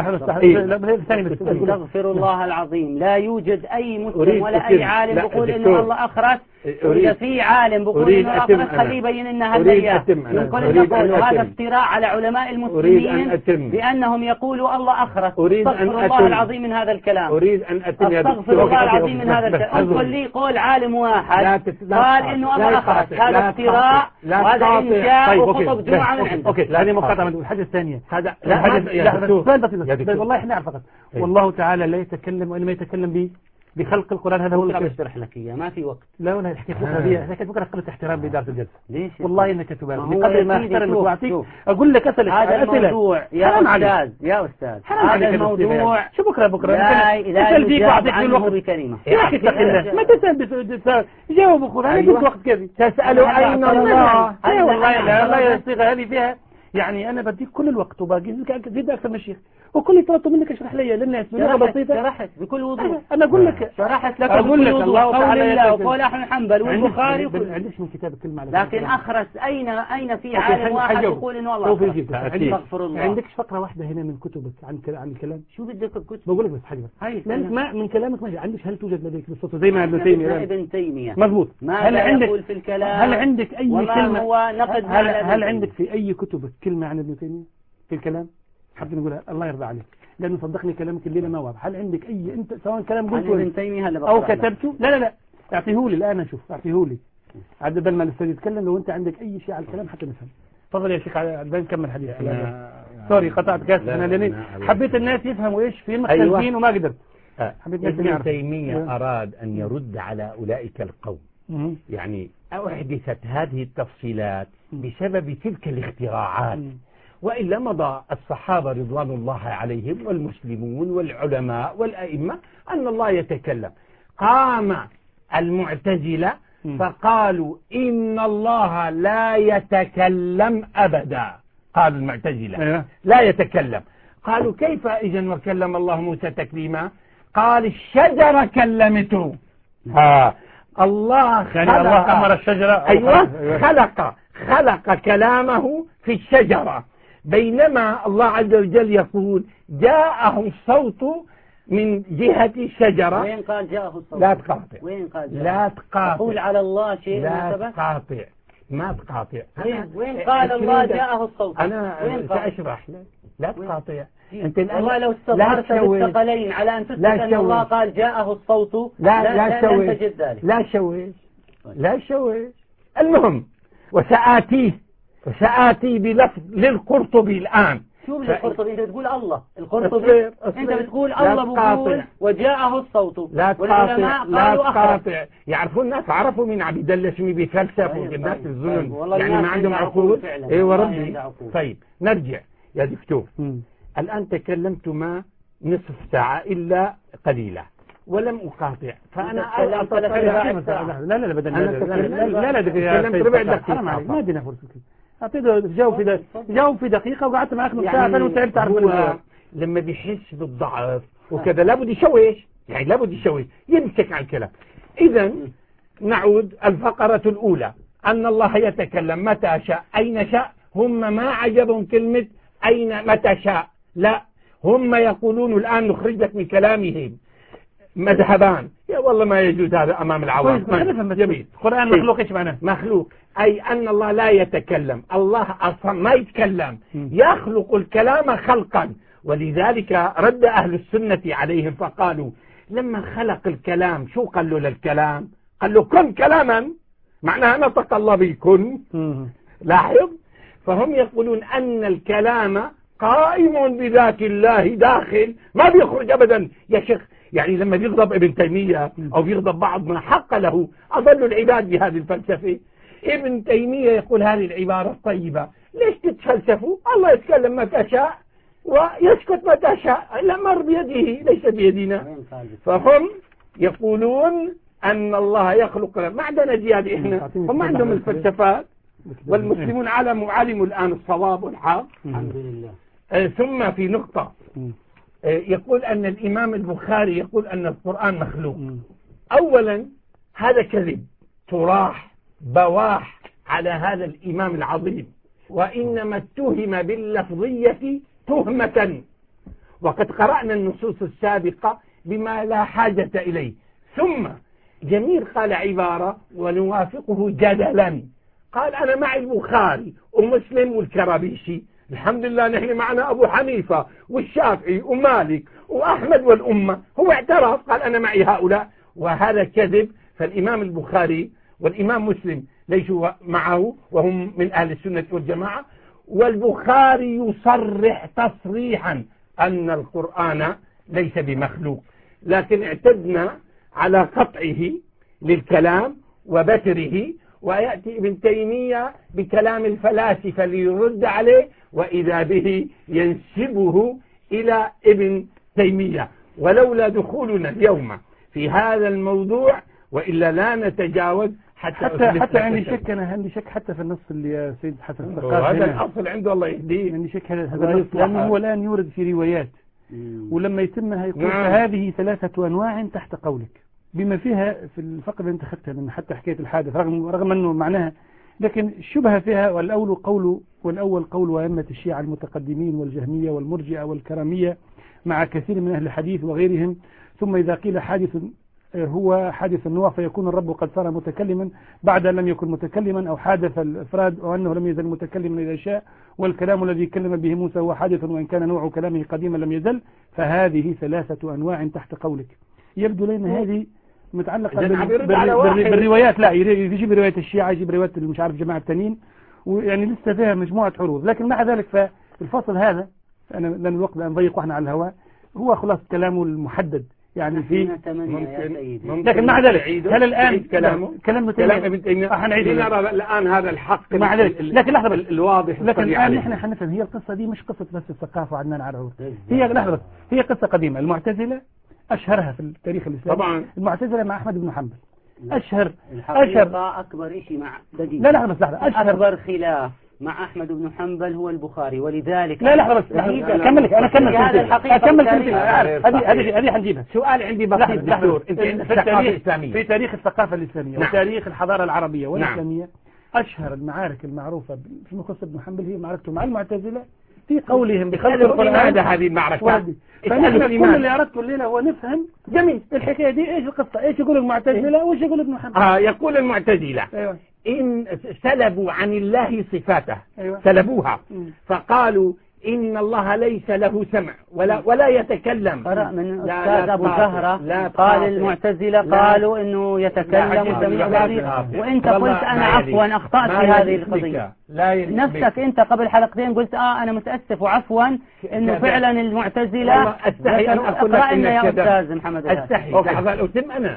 استغفر الله العظيم، لا يوجد أي مسلم ولا أي عالم بيقول إنه الله أخرس. إذا في عالم بيقول إنه أخرس خليه يبين إن هذا يقول إنه هذا افتراء على علماء المسلمين بأنهم يقولوا الله أخرس. استغفر الله العظيم من هذا الكلام. أريد أن أتم استغفر الله العظيم من هذا الكلام. انقل لي قول عالم واحد قال إنه الله أخرس، هذا افتراء وهذا إنشاء وخطب جمعة من عنده. أوكي هذه مقاطعة. الحاجة الثانية هذا والله احنا نعرف فقط والله تعالى لا يتكلم وإنما يتكلم به بخلق القرآن. هذا هو اللي بشرح لك اياه، ما في وقت. لا ولا الحكايه هذه حكايه بكره قبل احترام بإدارة الجلسة. ليش والله انك تبالغ قبل ما احترمك واعطيك اقول لك اسئله. هذا الموضوع يا استاذ يا استاذ هذا الموضوع شو بكره بكره لا لا يجاب عنه بكلمه. يا اخي اتق الله ما تسال جاوب اخوان. انا قلت وقت كذي تسالوا اين الله. اي والله لا لا الصيغه هذه فيها يعني أنا بديك كل الوقت وباقي لك زيد أكثر من الشيخ وكل طلبته منك اشرح لي للناس بلغة بسيطة. شرحت بكل وضوح. أنا أقول لك شرحت لك بكل وضوح قول الله وقول أحمد حنبل والبخاري. عندك من كتاب كلمة على لكن أخرس أين أين في عالم واحد يقول إنه الله أستغفر الله. عندك فقرة واحدة هنا من كتبك عن عن الكلام. شو بدك الكتب؟ بقول لك بس حاجة بس ما من كلامك ما عندك. هل توجد لديك بالصوت زي ما ابن تيمية ابن تيمية مضبوط. هل عندك في الكلام هل عندك أي كلمة هو نقد هل, هل عندك في أي كتبك كلمة عن ابن تيمية في الكلام حابين نقولها الله يرضى عليك لأنه صدقني كلامك الليلة ما واضح. هل عندك أي أنت سواء كلام قلته أو كتبته لا لا لا اعطيه لي الآن أشوف اعطيه لي عاد بدل ما نستفيد يتكلم. لو أنت عندك أي شيء على الكلام حتى نفهم. تفضل يا شيخ عدنان كمل حديث. سوري قطعت كاس أنا لأني حبيت الناس يفهموا إيش في المختلفين أيوة. وما قدرت. ابن تيمية أراد أن يرد على أولئك القوم يعني أحدثت هذه التفصيلات بسبب تلك الاختراعات، وإلا مضى الصحابة رضوان الله عليهم والمسلمون والعلماء والأئمة أن الله يتكلم. قام المعتزلة فقالوا إن الله لا يتكلم أبدا. قالوا المعتزلة لا يتكلم. قالوا كيف إذن وكلم الله موسى تكليما؟ قال الشجرة كلمته. ها الله خلق، يعني الله أمر الشجرة، أيوة خلق خلق كلامه في الشجرة، بينما الله عز وجل يقول جاءه الصوت من جهة الشجرة. وين قال جاءه الصوت؟ لا تقاطع. وين قال جاءه؟ لا تقاطع. تقول على الله شيء لا سبق؟ تقاطع. ما تقاطع. وين وين قال الله جاءه الصوت؟ أنا وين سأشرح لك. لا تقاطع. أنت والله لو استظهرت بالثقلين على أن تثبت أن الله قال جاءه الصوت لا لا, لا شوش. ذلك. لا شوش. لا شوش. المهم وسآتيه وسآتي بلفظ للقرطبي الآن. شو القرطبي؟ أنت بتقول الله القرطبي، أنت بتقول الله بقول وجاءه الصوت. لا تقاطع. لا تقاطع. يعرفون الناس عرفوا من عبد الاسمي بفلسفة والناس الظلم يعني ما عندهم عقول. ايه وربي. طيب نرجع يا دكتور. الآن تكلمت ما نصف ساعة إلا قليلة ولم أقاطع، فأنا لا لا لا بدل لا لا تكلمت ربع دقيقة ما ادينا فرصة. أعطيته جاوب في جاوب في دقيقة وقعدت معك نص ساعة ثانية وتعبت تعرف هو لما بيحس بالضعف وكذا لابد يشوش، يعني لابد يشوش يمسك على الكلام. إذا نعود الفقرة الأولى أن الله يتكلم متى شاء أين شاء. هم ما عجبهم كلمة أين متى شاء، لا هم يقولون الآن نخرج لك من كلامهم مذهبان. يا والله ما يجوز هذا أمام العوام. جميل. القرآن مخلوق إيش معناه؟ مخلوق أي أن الله لا يتكلم. الله أصلا ما يتكلم، يخلق الكلام خلقا. ولذلك رد أهل السنة عليهم فقالوا لما خلق الكلام شو قال له للكلام؟ قال له كن كلاما، معناها نطق الله بالكن. لاحظ. فهم يقولون أن الكلام قائم بذات الله داخل ما بيخرج أبدا يا شيخ. يعني لما بيغضب ابن تيمية أو بيغضب بعض ما حق له أضل العباد بهذه الفلسفة. ابن تيمية يقول هذه العبارة الطيبة، ليش تتفلسفوا؟ الله يتكلم متى شاء ويسكت متى شاء، الأمر بيده ليس بيدنا. فهم يقولون أن الله يخلق. ما عندنا زيادة إحنا، هم عندهم الفلسفات والمسلمون علم علموا الآن الصواب والحق الحمد لله. آه ثم في نقطة آه يقول أن الإمام البخاري يقول أن القرآن مخلوق. أولا هذا كذب تراح بواح على هذا الإمام العظيم، وإنما اتهم باللفظية تهمة، وقد قرأنا النصوص السابقة بما لا حاجة إليه. ثم جميل قال عبارة ونوافقه جدلا، قال أنا معي البخاري ومسلم والكرابيشي، الحمد لله نحن معنا أبو حنيفة والشافعي ومالك وأحمد والأمة. هو اعترف قال أنا معي هؤلاء، وهذا كذب. فالإمام البخاري والإمام مسلم ليسوا معه وهم من أهل السنة والجماعة، والبخاري يصرح تصريحا أن القرآن ليس بمخلوق، لكن اعتدنا على قطعه للكلام وبتره. ويأتي ابن تيمية بكلام الفلاسفة ليرد عليه، وإذا به ينسبه إلى ابن تيمية. ولولا دخولنا اليوم في هذا الموضوع وإلا لا نتجاوز حتى حتى, حتى عندي شك. أنا عندي شك حتى في النص اللي يا سيد حسن الثقاف هذا الأصل عنده الله يهديه. عندي شك هذا النص لأنه هو الآن يورد في روايات، ولما يتمها يقول نعم. هذه ثلاثة أنواع تحت قولك بما فيها في الفقرة اللي انت خدتها من حتى حكاية الحادث رغم رغم أنه معناها، لكن الشبهة فيها. والأول قول والأول قول أئمة الشيعة المتقدمين والجهمية والمرجئة والكرامية مع كثير من أهل الحديث وغيرهم. ثم إذا قيل حادث هو حادث النوع فيكون الرب قد صار متكلما بعد أن لم يكن متكلما، أو حادث الإفراد وأنه لم يزل متكلما إذا شاء، والكلام الذي كلم به موسى هو حادث وإن كان نوع كلامه قديما لم يزل. فهذه ثلاثة أنواع تحت قولك. يبدو لنا هذه متعلقة بالروايات. لا يجيب رواية الشيعة، يجيب رواية مش عارف جماعة التانيين، ويعني لسه فيها مجموعة عروض. لكن مع ذلك فالفصل هذا أنا لأن الوقت لأن نضيق وإحنا على الهواء هو خلاص كلامه المحدد يعني في ممكن لكن مع ذلك هل الآن كلامه كلام كلام ابن تيمية حنعيد نرى الآن هذا الحق مع ذلك لكن لحظة بس الواضح لكن الآن نحن حنفهم هي القصة دي مش قصة بس الثقافة وعدنان عرعور هي لحظة بس هي قصة قديمة. المعتزلة أشهرها في التاريخ الإسلامي طبعا المعتزلة مع أحمد بن حنبل أشهر أشهر أكبر شيء مع دقيقة لا لحظة بس لحظة أشهر أكبر خلاف مع أحمد بن حنبل هو البخاري ولذلك لا لحظة بس أكمل لك أنا أكمل أكمل هذه هذه هذه حنجيبها. سؤال عندي بسيط دكتور أنت في التاريخ في تاريخ الثقافة الإسلامية نعم. وتاريخ الحضارة العربية والإسلامية نعم. أشهر المعارك المعروفة في مخصص ابن حنبل هي معركته مع المعتزلة في قولهم بخلق القرآن هذه المعركة. فنحن كل اللي أردت الليلة هو نفهم جميل الحكاية دي إيش القصة إيش يقول المعتزلة وإيش يقول ابن حنبل. آه يقول المعتزلة أيوة. إن سلبوا عن الله صفاته أيوة. سلبوها م. فقالوا إن الله ليس له سمع ولا ولا يتكلم. قرأ من أستاذ أبو زهرة قال المعتزلة قالوا إنه يتكلم سميع وأنت قلت أنا عفوا أخطأت في هذه القضية نفسك أنت قبل حلقتين قلت آه أنا متأسف وعفوا إنه فعلا المعتزلة أستحي أن أقول لك إن يا أستاذ محمد أستحي لحظة أتم أنا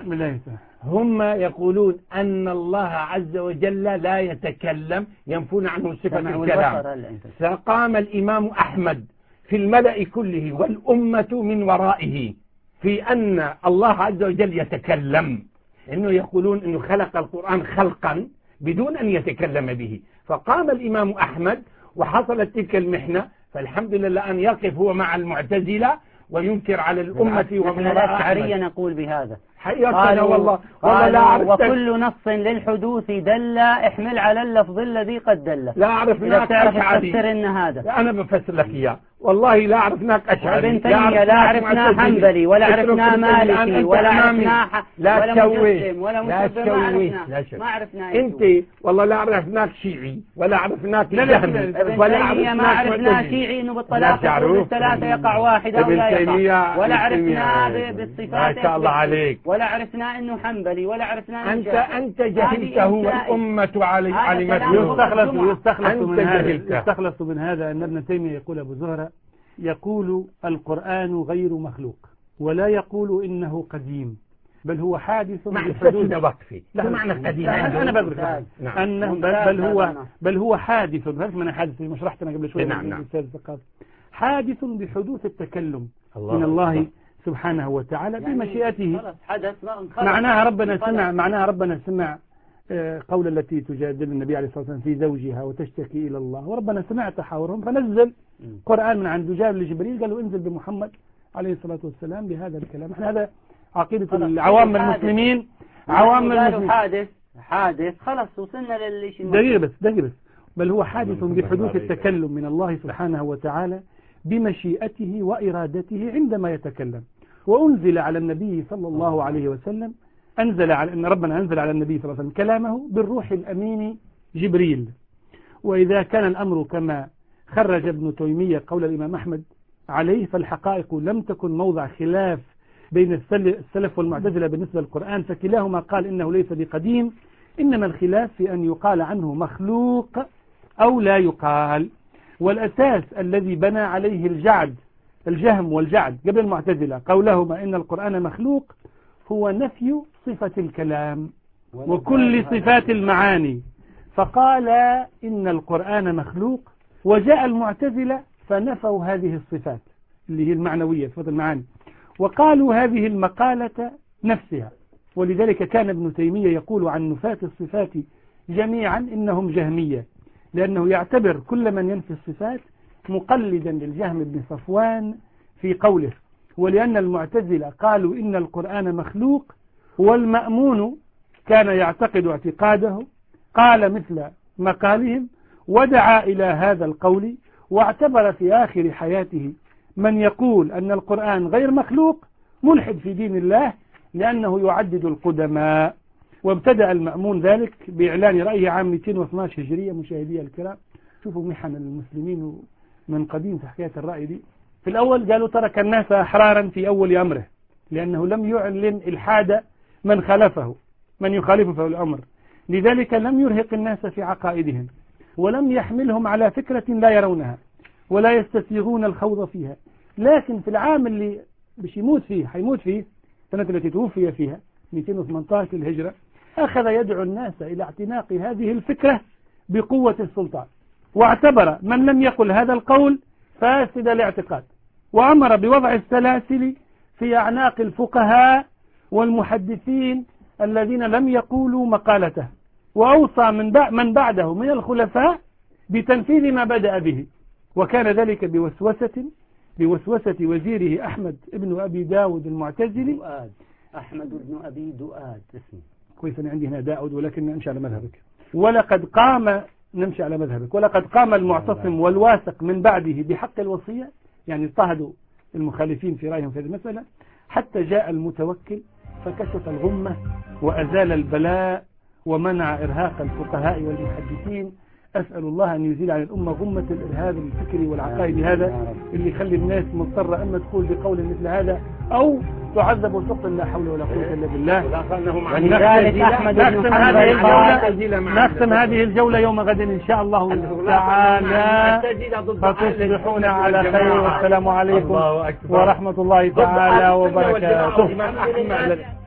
هم يقولون أن الله عز وجل لا يتكلم ينفون عنه صفة الكلام. فقام الإمام أحمد في الملأ كله والأمة من ورائه في أن الله عز وجل يتكلم إنه يقولون إنه خلق القرآن خلقا بدون أن يتكلم به. فقام الإمام أحمد وحصلت تلك المحنة فالحمد لله أن يقف هو مع المعتزلة وينكر على الأمة ومن الأشعرية نقول بهذا قالوا والله, والله لا أعرف وكل نص للحدوث دل احمل على اللفظ الذي قد دل لا أعرف إذا تعرف تفسر إن هذا أنا بفسر لك إياه والله لا عرفناك أشعري ابن تيمية لا عرفنا حنبلي ولا عرفنا مالكي ولا عرفنا لا تشويش ولا تشويش ما عرفنا أنت والله لا عرفناك شيعي ولا عرفناك جهمي ولا عرفنا ما عرفنا شيعي إنه بالطلاق الثلاثة يقع واحد أو لا يقع ولا عرفنا بالصفات ما شاء الله عليك ولا عرفنا انه حنبلي ولا عرفنا انت انت جهلته والامه علمته يستخلص يستخلص من هذا يستخلص من هذا ان ابن تيميه يقول ابو زهره يقول القرآن غير مخلوق ولا يقول انه قديم بل هو حادث بحدود وقفي لا معنى قديم انا بقول انه بل هو بل هو حادث من حادث ما شرحتنا قبل شويه نعم نعم حادث بحدوث التكلم من الله سبحانه وتعالى يعني بمشيئته معناها ربنا سمع معناها ربنا سمع قول التي تجادل النبي عليه الصلاة والسلام في زوجها وتشتكي إلى الله وربنا سمع تحاورهم فنزل قرآن من عند جاب لجبريل قالوا انزل بمحمد عليه الصلاة والسلام بهذا الكلام. احنا هذا عقيدة العوام المسلمين عوام المسلمين حادث حادث خلاص وصلنا للشيء دقيقة بس دقيقة بس بل هو حادث بحدوث التكلم من الله سبحانه وتعالى بمشيئته وإرادته عندما يتكلم. وأنزل على النبي صلى الله عليه وسلم أنزل على أن ربنا أنزل على النبي صلى الله عليه وسلم كلامه بالروح الأمين جبريل. وإذا كان الأمر كما خرج ابن تيمية قول الإمام أحمد عليه فالحقائق لم تكن موضع خلاف بين السلف والمعتزلة بالنسبة للقرآن فكلاهما قال إنه ليس بقديم إنما الخلاف في أن يقال عنه مخلوق أو لا يقال. والأساس الذي بنى عليه الجعد الجهم والجعد قبل المعتزلة قولهما إن القرآن مخلوق هو نفي صفة الكلام وكل صفات المعاني فقال إن القرآن مخلوق وجاء المعتزلة فنفوا هذه الصفات اللي هي المعنوية صفات المعاني وقالوا هذه المقالة نفسها. ولذلك كان ابن تيمية يقول عن نفاة الصفات جميعا إنهم جهمية لأنه يعتبر كل من ينفي الصفات مقلدا للجهم بن صفوان في قوله. ولأن المعتزلة قالوا إن القرآن مخلوق والمأمون كان يعتقد اعتقاده قال مثل مقالهم ودعا إلى هذا القول واعتبر في آخر حياته من يقول أن القرآن غير مخلوق ملحد في دين الله لأنه يعدد القدماء. وابتدأ المأمون ذلك بإعلان رأيه عام مئتين واثني عشر هجرية. مشاهدي الكرام شوفوا محن المسلمين من قديم في حكاية الرأي دي. في الأول قالوا ترك الناس أحرارا في أول أمره لأنه لم يعلن الحاد من خلفه من يخالفه في الأمر لذلك لم يرهق الناس في عقائدهم ولم يحملهم على فكرة لا يرونها ولا يستسيغون الخوض فيها. لكن في العام اللي بش يموت فيه حيموت فيه السنة التي توفي فيها مئتين وثمانية عشر الهجرة، أخذ يدعو الناس إلى اعتناق هذه الفكرة بقوة السلطان، واعتبر من لم يقل هذا القول فاسد الاعتقاد، وأمر بوضع السلاسل في أعناق الفقهاء والمحدثين الذين لم يقولوا مقالته، وأوصى من من بعده من الخلفاء بتنفيذ ما بدأ به، وكان ذلك بوسوسة بوسوسة وزيره أحمد ابن أبي داود المعتزلي. دؤاد أحمد بن أبي دؤاد اسمه كويس، أنا عندي هنا داود ولكن نمشي على مذهبك. ولقد قام نمشي على مذهبك ولقد قام المعتصم والواثق من بعده بحق الوصية، يعني اضطهدوا المخالفين في رأيهم في هذه المسألة، حتى جاء المتوكل فكشف الغمة وأزال البلاء ومنع إرهاق الفقهاء والمحدثين. أسأل الله أن يزيل عن الأمة غمة الإرهاب الفكري والعقائدي هذا اللي يخلي الناس مضطرة أما تقول بقول مثل هذا أو تعذب وسقط. لا حول ولا قوة إلا بالله. ولذلك أحمد بن حنبل نختم هذه الجولة يوم غد إن شاء الله تعالى، فتصبحون على خير، والسلام عليكم ورحمة الله تعالى وبركاته.